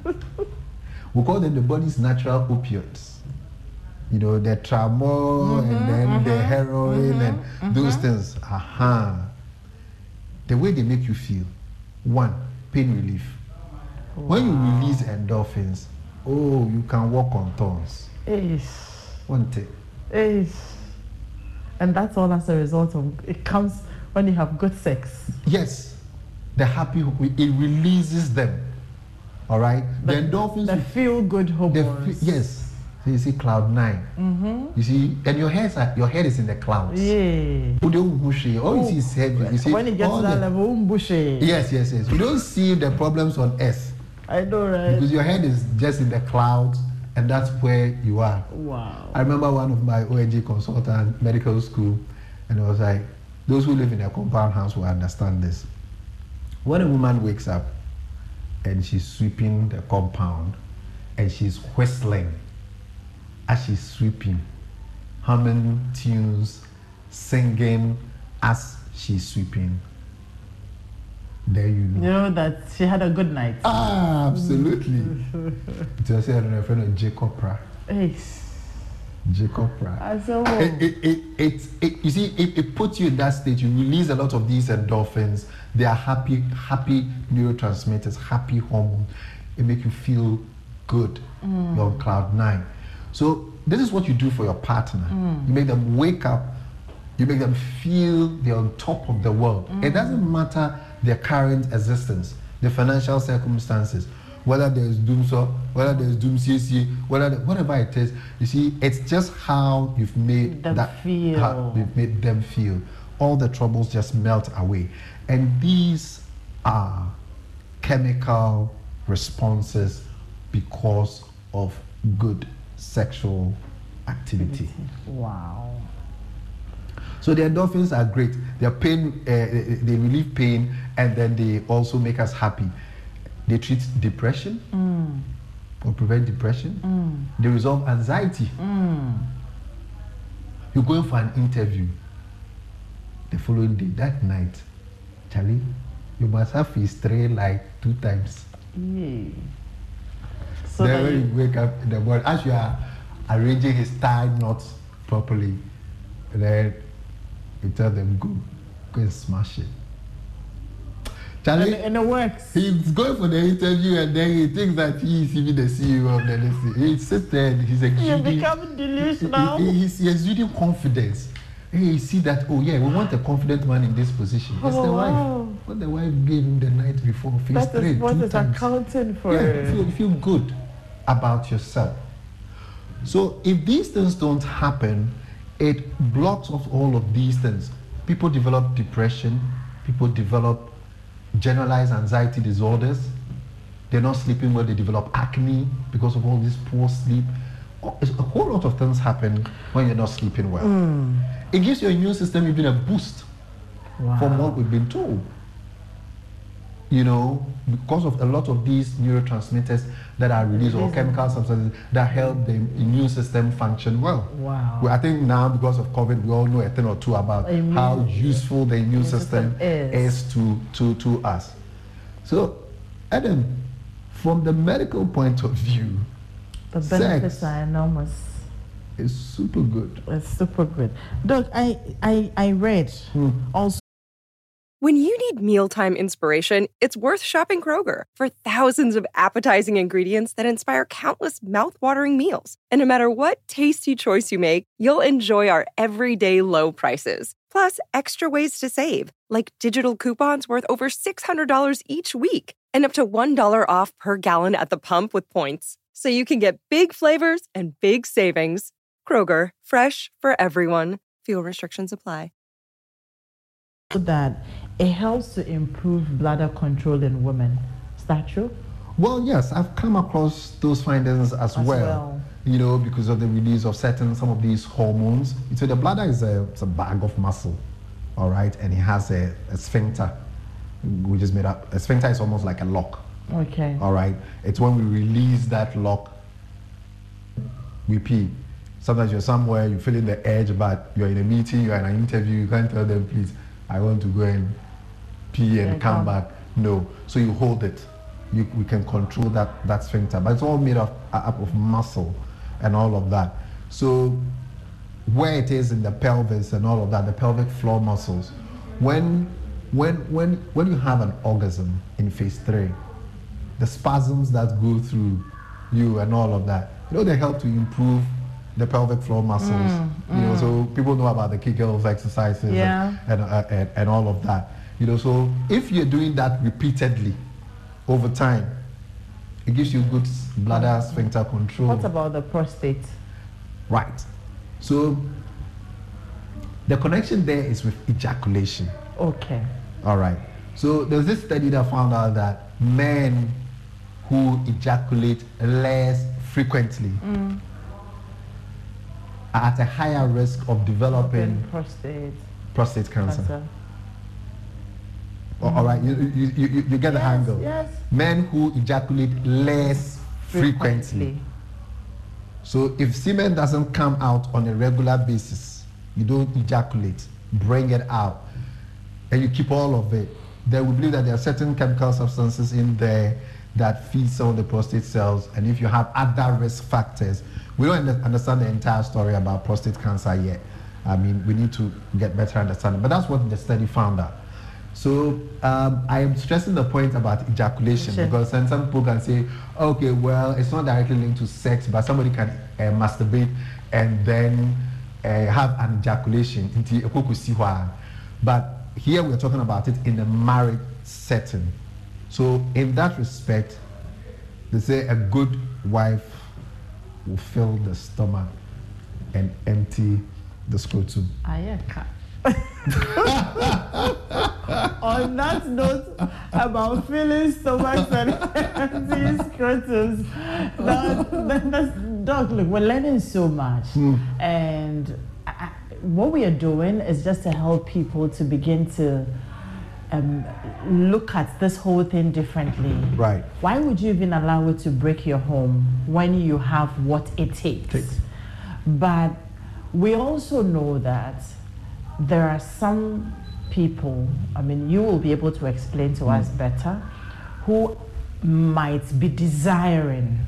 We call them the body's natural opioids. You know, the tramadol mm-hmm, and then mm-hmm, the heroin mm-hmm, and mm-hmm. those things. Aha. The way they make you feel. One, pain relief. Wow. When you release endorphins, oh, you can walk on thorns. Yes. One thing. Hey. And that's all as a result of, it comes when you have good sex. Yes. The happy, it releases them. All right? The, the endorphins. The feel-good hormones. The, yes. So you see cloud nine. Mm-hmm. You see, and your head, your head is in the clouds. Yeah. All you see is heavy. You see, when it gets to that the, level, bushy. Yes, yes, yes. You don't see the problems on earth. I know, right? Because your head is just in the clouds, and that's where you are. Wow. I remember one of my O N G consultant, medical school, and it was like, those who live in a compound house will understand this. When a woman wakes up and she's sweeping the compound and she's whistling as she's sweeping, humming tunes, singing as she's sweeping, there you know. You know that she had a good night. Ah, absolutely. It was a friend of Jacob Pra. Hey. Jacob Pra. I saw. It, it, it, it, it, you see, it, it puts you in that state. You release a lot of these endorphins. They are happy, happy neurotransmitters, happy hormones. It makes you feel good. Mm. You're on cloud nine. So this is what you do for your partner. Mm. You make them wake up. You make them feel they're on top of the world. Mm. It doesn't matter their current existence, the financial circumstances, whether there's doomsday, whether there's doomsday, whether the, whatever it is. You see, it's just how you've made them that feel. How you've made them feel. All the troubles just melt away, and these are chemical responses because of good sexual activity. Wow. So the endorphins are great. They're pain, uh, they relieve pain, and then they also make us happy. They treat depression, mm. or prevent depression. Mm. They resolve anxiety. Mm. You're going for an interview the following day, that night, Charlie, you must have his tray like two times. Yeah. So then when you... you wake up in the morning, as you are arranging his tie knots properly, then you tell them, go, go and smash it. Charlie, and, and it works. He's going for the interview and then he thinks that he is even the C E O of the list. He sits there and he's exuding. You become delusional. He, he's, he's exuding confidence. And you see that, oh yeah, we want a confident man in this position. It's oh, the wow. wife. What the wife gave him the night before. Face that is what is accounting for. Yeah, feel, feel good about yourself. So if these things don't happen, it blocks off all of these things. People develop depression. People develop generalized anxiety disorders. They're not sleeping well. They develop acne because of all this poor sleep. A whole lot of things happen when you're not sleeping well. Mm. It gives your immune system even a boost. Wow. From what we've been told. You know, because of a lot of these neurotransmitters that are released or chemical substances that help the immune system function well. Wow. Well, I think now because of COVID, we all know a thing or two about immune, how useful the immune system, system is. is to, to, to us. So, Adam, from the medical point of view, the benefits sex are enormous. It's super good. It's super good. Doc, I, I, I read hmm. also. When you need mealtime inspiration, it's worth shopping Kroger for thousands of appetizing ingredients that inspire countless mouth-watering meals. And no matter what tasty choice you make, you'll enjoy our everyday low prices. Plus, extra ways to save, like digital coupons worth over six hundred dollars each week and up to one dollar off per gallon at the pump with points. So you can get big flavors and big savings. Kroger, fresh for everyone. Fuel restrictions apply. That it helps to improve bladder control in women. Is that true? Well, yes, I've come across those findings as, as well, well. You know, because of the release of certain, some of these hormones. So the bladder is a, it's a bag of muscle, all right? And it has a, a sphincter, which is made up, a sphincter is almost like a lock. Okay. All right? It's when we release that lock, we pee. Sometimes you're somewhere, you feel in the edge, but you're in a meeting, you're in an interview, you can't tell them, please, I want to go and pee and yeah, come, come back. No. So you hold it. You, we can control that, that sphincter. But it's all made up, up of muscle and all of that. So where it is in the pelvis and all of that, the pelvic floor muscles, when, when, when, when you have an orgasm in phase three, the spasms that go through you and all of that, you know, they help to improve the pelvic floor muscles. Mm, you know, mm. so people know about the Kegels exercises Yeah. and, and, uh, and and all of that. You know, so if you're doing that repeatedly over time, it gives you good bladder sphincter control. What about the prostate? Right. So the connection there is with ejaculation. Okay. All right. So there's this study that found out that men who ejaculate less frequently Mm. are at a higher risk of developing prostate prostate cancer. cancer. Oh, all right, you, you, you, you you get the Yes, angle. yes. Men who ejaculate less frequently. So if semen doesn't come out on a regular basis, you don't ejaculate, bring it out, and you keep all of it, then we believe that there are certain chemical substances in there that feed some of the prostate cells. And if you have other risk factors, we don't under- understand the entire story about prostate cancer yet. I mean, we need to get better understanding. But that's what the study found out. So um, I am stressing the point about ejaculation Sure. because then some people can say, okay, well, it's not directly linked to sex, but somebody can uh, masturbate and then uh, have an ejaculation into a kokusi hwa. But here we're talking about it in a married setting. So in that respect, they say a good wife will fill the stomach and empty the scrotum. Ayaka. On that note about filling stomachs and empty scrotums, that, that, that's, Doc, look, we're learning so much. Mm. And I, I, what we are doing is just to help people to begin to um, look at this whole thing differently. Right. Why would you even allow it to break your home when you have what it takes? Takes. But we also know that there are some people, I mean, you will be able to explain to mm. us better, who might be desiring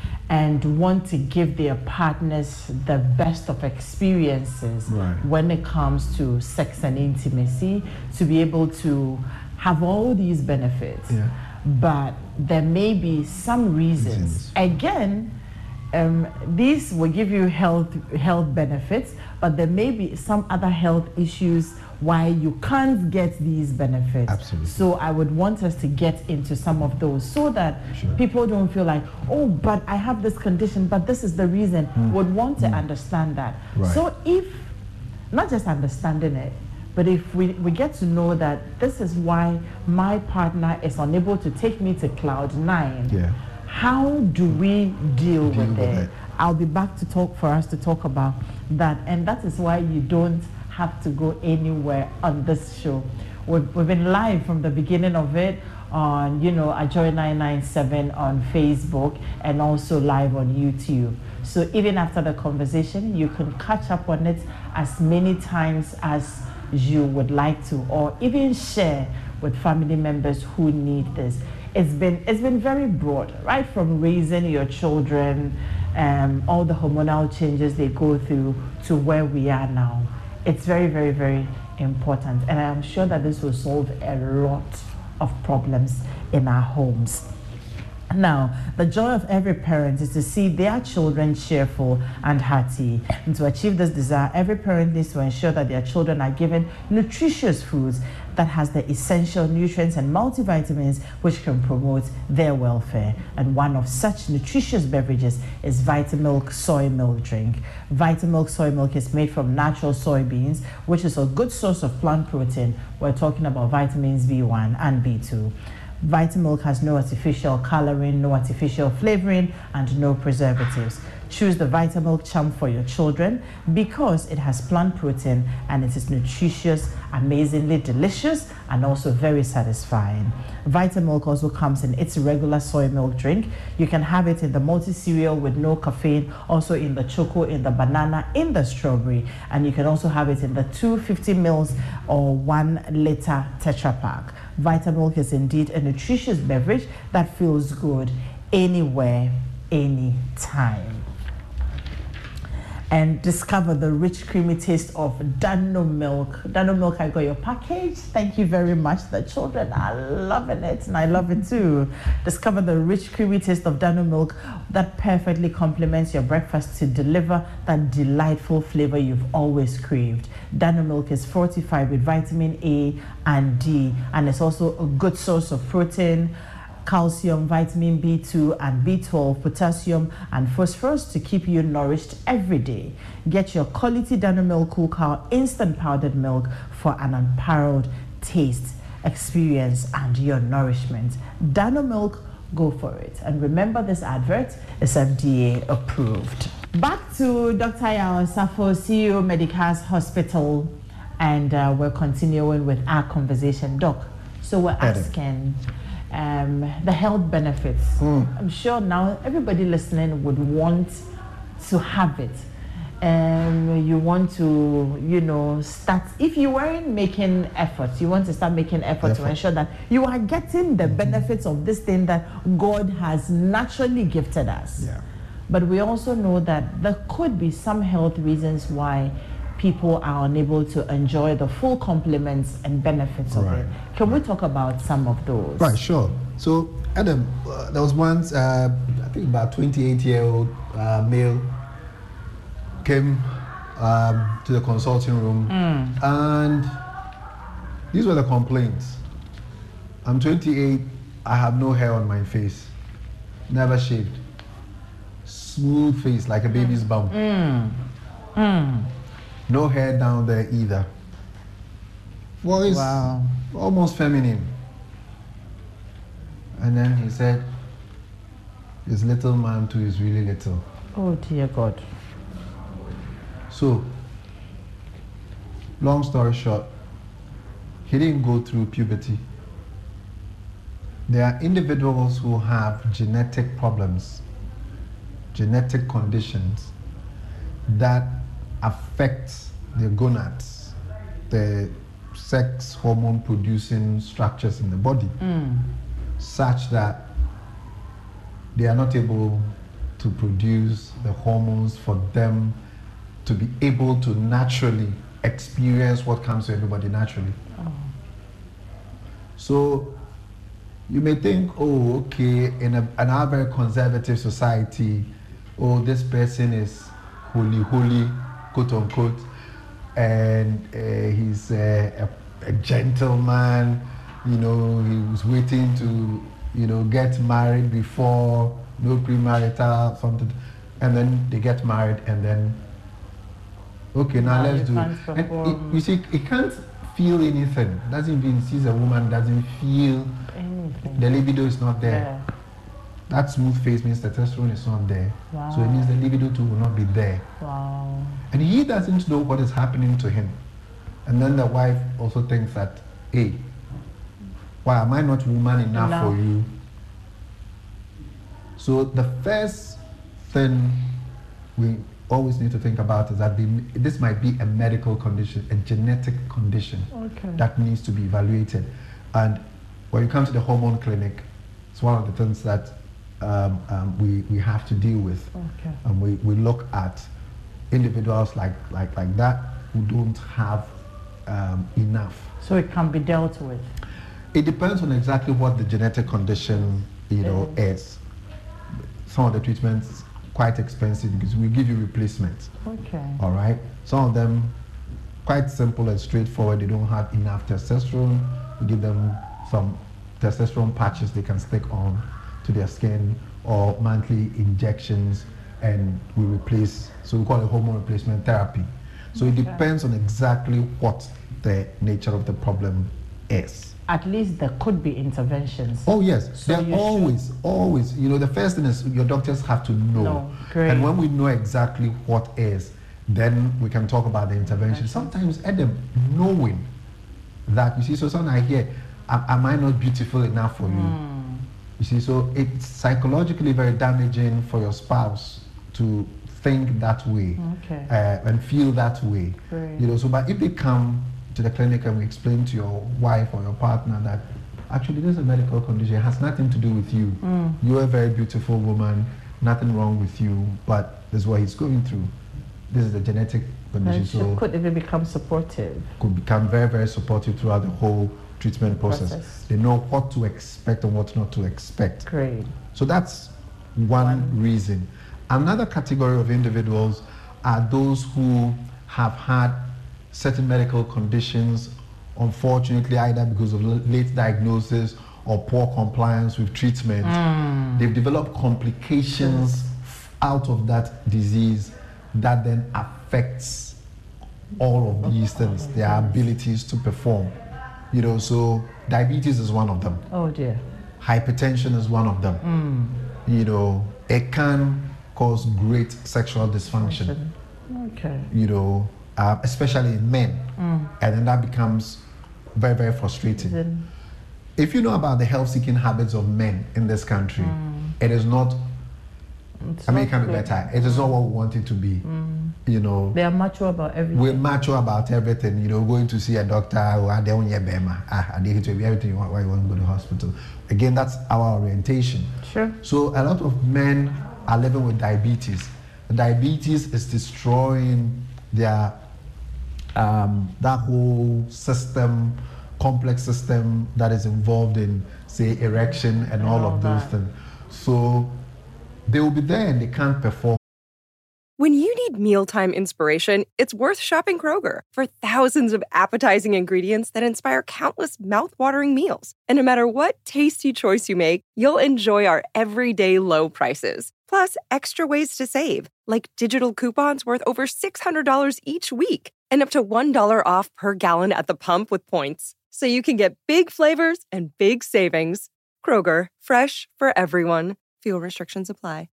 and want to give their partners the best of experiences right. when it comes to sex and intimacy, to be able to have all these benefits. Yeah. But there may be some reasons. Reasons. Again, um, these will give you health health benefits, but there may be some other health issues why you can't get these benefits. Absolutely. So I would want us to get into some of those so that Sure. people don't feel like, oh, but I have this condition, but this is the reason. Mm. Would want to Mm. understand that. Right. So if, not just understanding it, but if we, we get to know that this is why my partner is unable to take me to cloud nine, Yeah. how do we deal, Deal with, with it? it. I'll be back to talk for us to talk about that. And that is why you don't have to go anywhere on this show. We've, we've been live from the beginning of it on, you know, Ajoy nine nine seven on Facebook and also live on YouTube. So even after the conversation, you can catch up on it as many times as you would like to, or even share with family members who need this. It's been it's been very broad, right from raising your children, um, all the hormonal changes they go through to where we are now. It's very, very, very important, and I'm sure that this will solve a lot of problems in our homes. Now, the joy of every parent is to see their children cheerful and hearty. And to achieve this desire, every parent needs to ensure that their children are given nutritious foods that has the essential nutrients and multivitamins which can promote their welfare. And one of such nutritious beverages is Vitamilk soy milk drink. Vitamilk soy milk is made from natural soybeans, which is a good source of plant protein. We're talking about vitamins B one and B two. Vitamilk has no artificial coloring, no artificial flavoring, and no preservatives. Choose the Vitamilk Champ for your children because it has plant protein and it is nutritious, amazingly delicious, and also very satisfying. Vitamilk also comes in its regular soy milk drink. You can have it in the multi-cereal with no caffeine, also in the choco, in the banana, in the strawberry, and you can also have it in the two hundred fifty mils or one liter Tetra Pak. Vitamilk is indeed a nutritious beverage that feels good anywhere, anytime. and discover the rich creamy taste of Dano milk. Dano milk, I got your package. Thank you very much. The children are loving it and I love it too. Discover the rich creamy taste of Dano milk that perfectly complements your breakfast to deliver that delightful flavor you've always craved. Dano milk is fortified with vitamin A and D, and it's also a good source of protein, calcium, vitamin B two and B twelve, potassium and phosphorus to keep you nourished every day. Get your quality Dano Milk Cool Cow instant powdered milk for an unparalleled taste, experience and your nourishment. Dano Milk, go for it. And remember, this advert is F D A approved. Back to Doctor Yaw Osafo, C E O Medicas Hospital, and uh, we're continuing with our conversation. Doc, so we're asking Um, the health benefits. Mm. I'm sure now everybody listening would want to have it. Um, you want to, you know, start, if you weren't making efforts, you want to start making efforts Effort. to ensure that you are getting the benefits of this thing that God has naturally gifted us. Yeah. But we also know that there could be some health reasons why people are unable to enjoy the full complements and benefits of right. it. Can we talk about some of those? Right, sure. So, Adam, uh, there was once, uh, I think about twenty-eight-year-old uh, male came um, to the consulting room, mm. and these were the complaints. I'm twenty-eight, I have no hair on my face, never shaved, smooth face like a baby's bum. Mm. Mm. No hair down there either. Voice wow. almost feminine. And then he said, his little man too is really little. Oh dear God. So, long story short, he didn't go through puberty. There are individuals who have genetic problems, genetic conditions that affect the gonads, the sex hormone producing structures in the body, mm. such that they are not able to produce the hormones for them to be able to naturally experience what comes to everybody naturally. Oh. So you may think, oh, okay, in, a, in our very conservative society, oh, this person is holy, holy, quote unquote, and uh, he's uh, a, a gentleman, you know, he was waiting to, you know, get married before, no premarital, something, and then they get married, and then, okay, now no, let's do it. And it, you see, he can't feel anything. Doesn't even sees a woman, doesn't feel anything. The libido is not there. Yeah. That smooth face means testosterone is not there. Wow. So it means the libido too will not be there. Wow. And he doesn't know what is happening to him. And then the wife also thinks that, hey, why am I not woman enough enough. for you? So the first thing we always need to think about is that the, this might be a medical condition, a genetic condition okay. that needs to be evaluated. And when you come to the hormone clinic, it's one of the things that um, um, we, we have to deal with. Okay. And we, we look at individuals like, like, like that who don't have um, enough. So it can be dealt with? It depends on exactly what the genetic condition, you know, mm. is. Some of the treatments quite expensive because we give you replacements. Okay. All right. Some of them quite simple and straightforward. They don't have enough testosterone. We give them some testosterone patches they can stick on to their skin, or monthly injections, and we replace. So we call it hormone replacement therapy. So okay. it depends on exactly what the nature of the problem is. At least there could be interventions. Oh yes, so they're always, should... always, you know, the first thing is your doctors have to know. No, great. And when we know exactly what is, then we can talk about the intervention. Sometimes, Adam, knowing that, you see, so sometimes I hear, am I not beautiful enough for you? Mm. You see, so it's psychologically very damaging for your spouse to think that way, okay. uh, and feel that way. Great. You know, so but if they come to the clinic and we explain to your wife or your partner that actually this is a medical condition, it has nothing to do with you. Mm. You're a very beautiful woman, nothing wrong with you, but this is what he's going through. this is a genetic condition. So could even become supportive. Could become very, very supportive throughout the whole treatment process. process. They know what to expect and what not to expect. Great. So that's one, one reason. Another category of individuals are those who have had certain medical conditions, unfortunately, either because of late diagnosis or poor compliance with treatment. Mm. They've developed complications yes. out of that disease that then affects all of these things, their abilities to perform. You know, so diabetes is one of them. Oh dear. Hypertension is one of them. Mm. You know, it can cause great sexual dysfunction. Okay. You know, uh, especially in men. Mm. And then that becomes very, very frustrating. Then, if you know about the health-seeking habits of men in this country, mm. it is not, it's I mean, it can be better. It is not what we want it to be. Mm. You know, they are mature about everything. We're mature about everything. You know, going to see a doctor, or they own your bema, ah, they to be everything you want. Why you want to go to the hospital? Again, that's our orientation. Sure. So a lot of men are living with diabetes. Diabetes is destroying their um, that whole system, complex system that is involved in, say, erection and, and all, all of those that. things. So they will be there and they can't perform. When you need mealtime inspiration, it's worth shopping Kroger for thousands of appetizing ingredients that inspire countless mouth-watering meals. And no matter what tasty choice you make, you'll enjoy our everyday low prices. Plus, extra ways to save, like digital coupons worth over six hundred dollars each week and up to one dollar off per gallon at the pump with points. So you can get big flavors and big savings. Kroger, fresh for everyone. Fuel restrictions apply.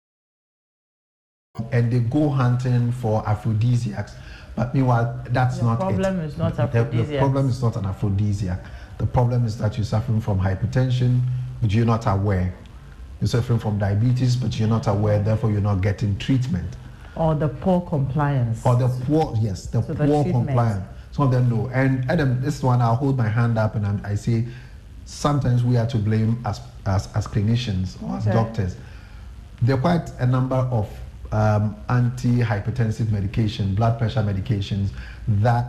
And they go hunting for aphrodisiacs. But meanwhile, that's the not problem it. Problem is not the, aphrodisiacs. The problem is not an aphrodisiac. The problem is that you're suffering from hypertension, but you're not aware. You're suffering from diabetes, but you're not aware, therefore you're not getting treatment. Or the poor compliance. Or the poor, yes, the so poor the compliance. Some of them know. And Adam, this one, I'll hold my hand up and I'm, I say, sometimes we are to blame as, as, as clinicians or okay. as doctors. There are quite a number of um, anti-hypertensive medication, blood pressure medications that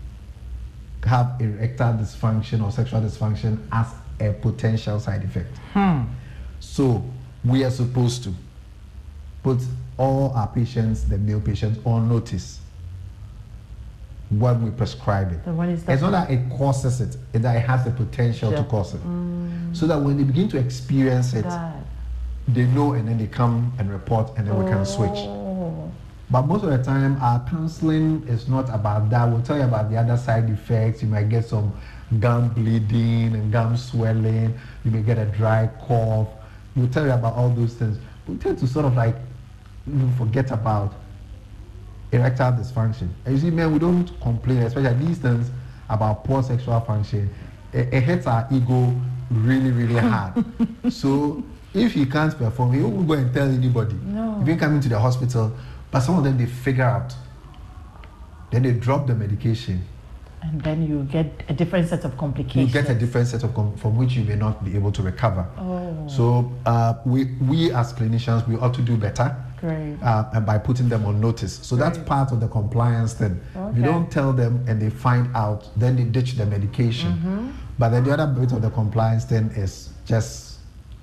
have erectile dysfunction or sexual dysfunction as a potential side effect. Hmm. So we are supposed to put all our patients, the male patients, on notice when we prescribe it. So when is that? It's not that it causes it, it's that it has the potential sure. to cause it. Mm. So that when they begin to experience it, God. they know and then they come and report and then oh. we can switch. But most of the time, our counseling is not about that. We'll tell you about the other side effects. You might get some gum bleeding and gum swelling. You may get a dry cough. We'll tell you about all those things. We tend to sort of like forget about erectile dysfunction. And you see, man, we don't complain, especially these things, about poor sexual function. It, it hits our ego really, really hard. So if he can't perform, he won't go and tell anybody. No. If you come into the hospital, but some of them, they figure out. Then they drop the medication. And then you get a different set of complications. You get a different set of com- from which you may not be able to recover. Oh. So uh, we, we as clinicians, we ought to do better. Great. Uh, and by putting them on notice. So Great. that's part of the compliance thing. Okay. If you don't tell them and they find out, then they ditch the medication. Mm-hmm. But then the other bit of the compliance thing is just,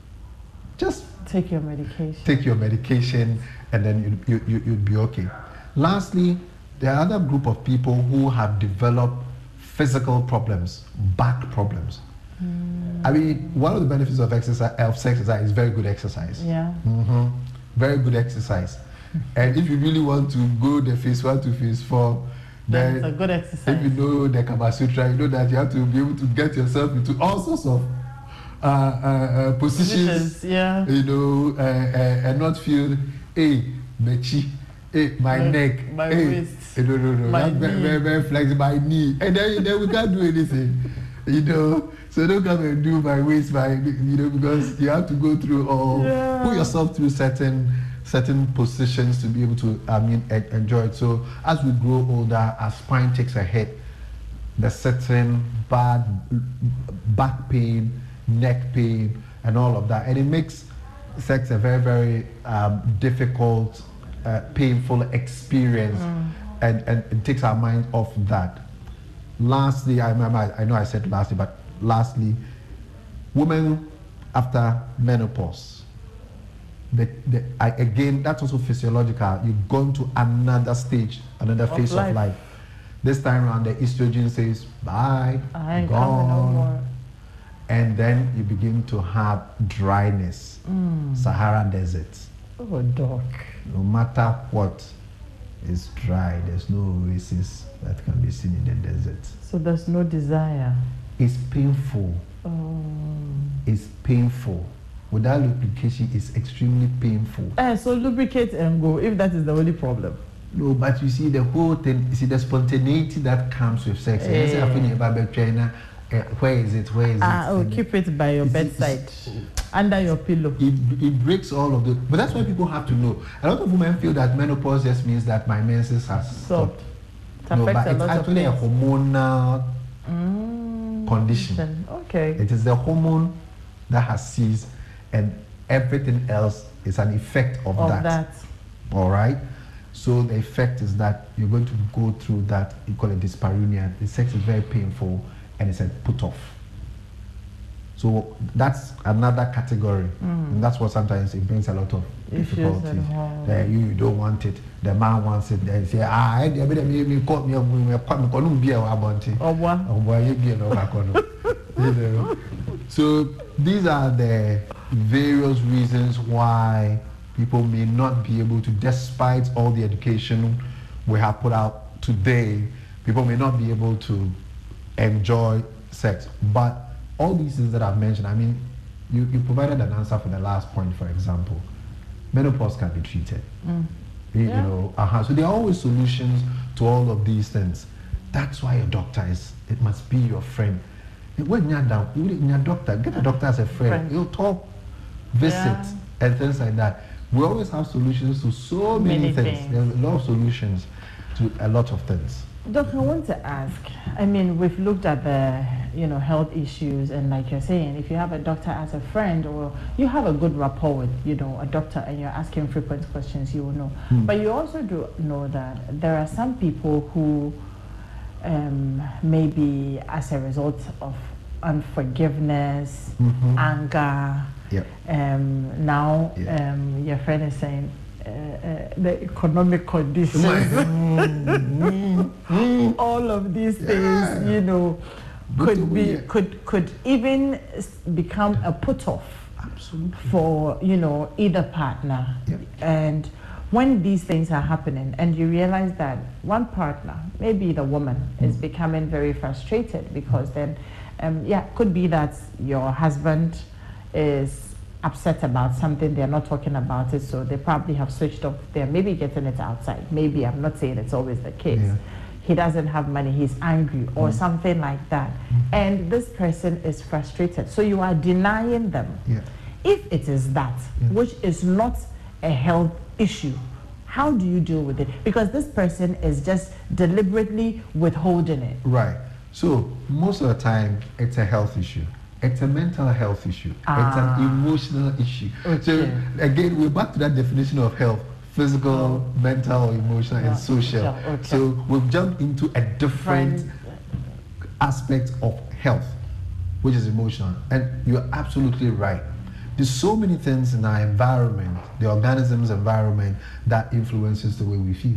just take your medication. Take your medication, and then you, you, you'd be okay. Lastly, there are another group of people who have developed physical problems, back problems. Mm. I mean, one of the benefits of exercise, of exercise is very good exercise. Yeah. Mm-hmm. Very good exercise. And if you really want to go the phase one to phase four, then it's a good exercise. If you know the Kama Sutra, you know that you have to be able to get yourself into all sorts of uh, uh, uh, positions. positions. Yeah. You know, uh, uh, and not feel, hey, mechi. Hey, my, my neck, my hey, wrist, hey, no, no, no, my very, very, very flexible, my knee, and then, then we can't do anything, you know. So don't come and do my waist, my, you know, because you have to go through all, yeah. put yourself through certain, certain positions to be able to, I mean, enjoy it. So as we grow older, our spine takes a hit. There's certain bad back pain, neck pain, and all of that, and it makes sex a very, very um, difficult. uh, painful experience, mm. and, and it takes our mind off that. Lastly, I remember, I, I know I said lastly, but lastly, women after menopause, the, the, I, again, that's also physiological. You've gone to another stage, another of phase life. of life. This time around, the estrogen says, bye, I ain't gone. coming no more. And then you begin to have dryness, mm. Sahara Desert. Oh, doc. No matter what, it's dry. There's no oasis that can be seen in the desert. So there's no desire? It's painful. Oh. It's painful. Without lubrication, it's extremely painful. Eh, so lubricate and go, if that is the only problem. No, but you see the whole thing, you see the spontaneity that comes with sex. Eh. Uh, where is it? Where is ah, it? Oh, keep it by your bedside, under your pillow. It, it breaks all of the. But that's why people have to know. A lot of women feel that menopause just means that my menses have stopped. It no, but it's actually a hormonal mm, condition. Okay. It is the hormone that has ceased, and everything else is an effect of, of that. that. All right. So the effect is that you're going to go through that. You call it dyspareunia. The sex is very painful. And it's a put off. So that's another category. Mm. And that's what sometimes it brings a lot of difficulty. Uh, you, you don't want it. The man wants it. They say, ah, I did me caught me me be a wabonti. Oh, what? Oh, boy, you get no. So these are the various reasons why people may not be able to, despite all the education we have put out today, people may not be able to enjoy sex. But all these things that I've mentioned, I mean, you, you provided an answer for the last point, for example. Menopause can be treated. Mm. You, yeah. you know, uh-huh. So there are always solutions to all of these things. That's why a doctor is, it must be your friend. When you're down, you need a doctor, get a doctor as a friend. friend. You'll talk, visit, yeah. and things like that. We always have solutions to so many, many things. things. There's a lot of solutions to a lot of things. Doc, I want to ask, I mean, we've looked at the, you know, health issues, and like you're saying, if you have a doctor as a friend, or you have a good rapport with, you know, a doctor, and you're asking frequent questions, you will know. Mm. But you also do know that there are some people who um, maybe as a result of unforgiveness, mm-hmm. anger, yep. um, now yep. um, your friend is saying, Uh, uh, the economic conditions, all of these things, yeah. you know, could be yeah. could could even become a put off. Absolutely. For, you know, either partner. Yep. And when these things are happening, and you realize that one partner, maybe the woman, mm. is becoming very frustrated because then, um, yeah, could be that your husband is upset about something, they're not talking about it, so they probably have switched off. They're maybe getting it outside. Maybe, I'm not saying it's always the case. Yeah. He doesn't have money, he's angry, or mm. something like that. Mm. And this person is frustrated. So you are denying them. Yeah. If it is that, yeah. which is not a health issue, how do you deal with it? Because this person is just deliberately withholding it. Right. So most of the time, it's a health issue. It's a mental health issue. Ah. It's an emotional issue. Okay. So again, we're back to that definition of health: physical, oh. mental, emotional, yeah. and social. Okay. So we've jumped into a different Friend. aspect of health, which is emotional. And you're absolutely right. There's so many things in our environment, the organism's environment, that influences the way we feel.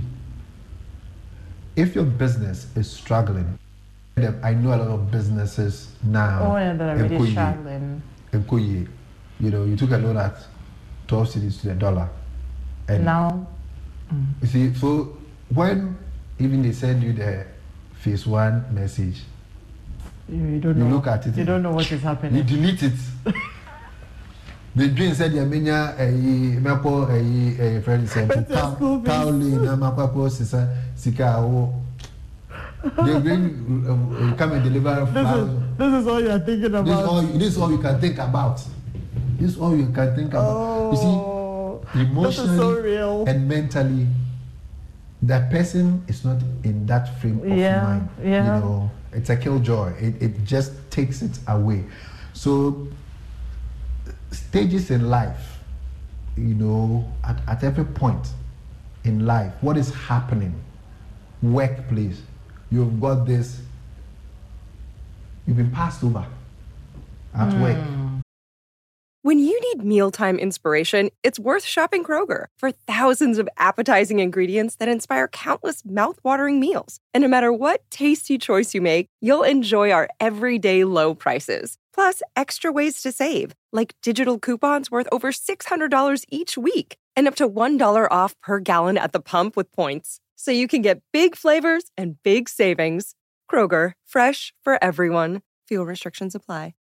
If your business is struggling, I know a lot of businesses now. Oh, yeah, that are really struggling. You know, you took a loan at twelve cedis to the dollar. And now, mm. you see, so when even they send you the phase one message, you don't you know. look at it. You don't know what is happening. You delete it. The dream said, "Yamenya, a mapo, a friend said, Pauli, na mapo, sisa, sika, they bring, uh, come and deliver flowers. This is all you are thinking about. This is all, this is all you can think about. This is all you can think about. Oh, you see, emotionally so real. and mentally, that person is not in that frame of yeah, mind. Yeah. You know, it's a killjoy. It, it just takes it away. So, stages in life, you know, at, at every point, in life, what is happening, workplace, you've got this, you've been passed over at mm. work. When you need mealtime inspiration, it's worth shopping Kroger for thousands of appetizing ingredients that inspire countless mouth-watering meals. And no matter what tasty choice you make, you'll enjoy our everyday low prices. Plus, extra ways to save, like digital coupons worth over six hundred dollars each week and up to one dollar off per gallon at the pump with points. So you can get big flavors and big savings. Kroger, fresh for everyone. Fuel restrictions apply.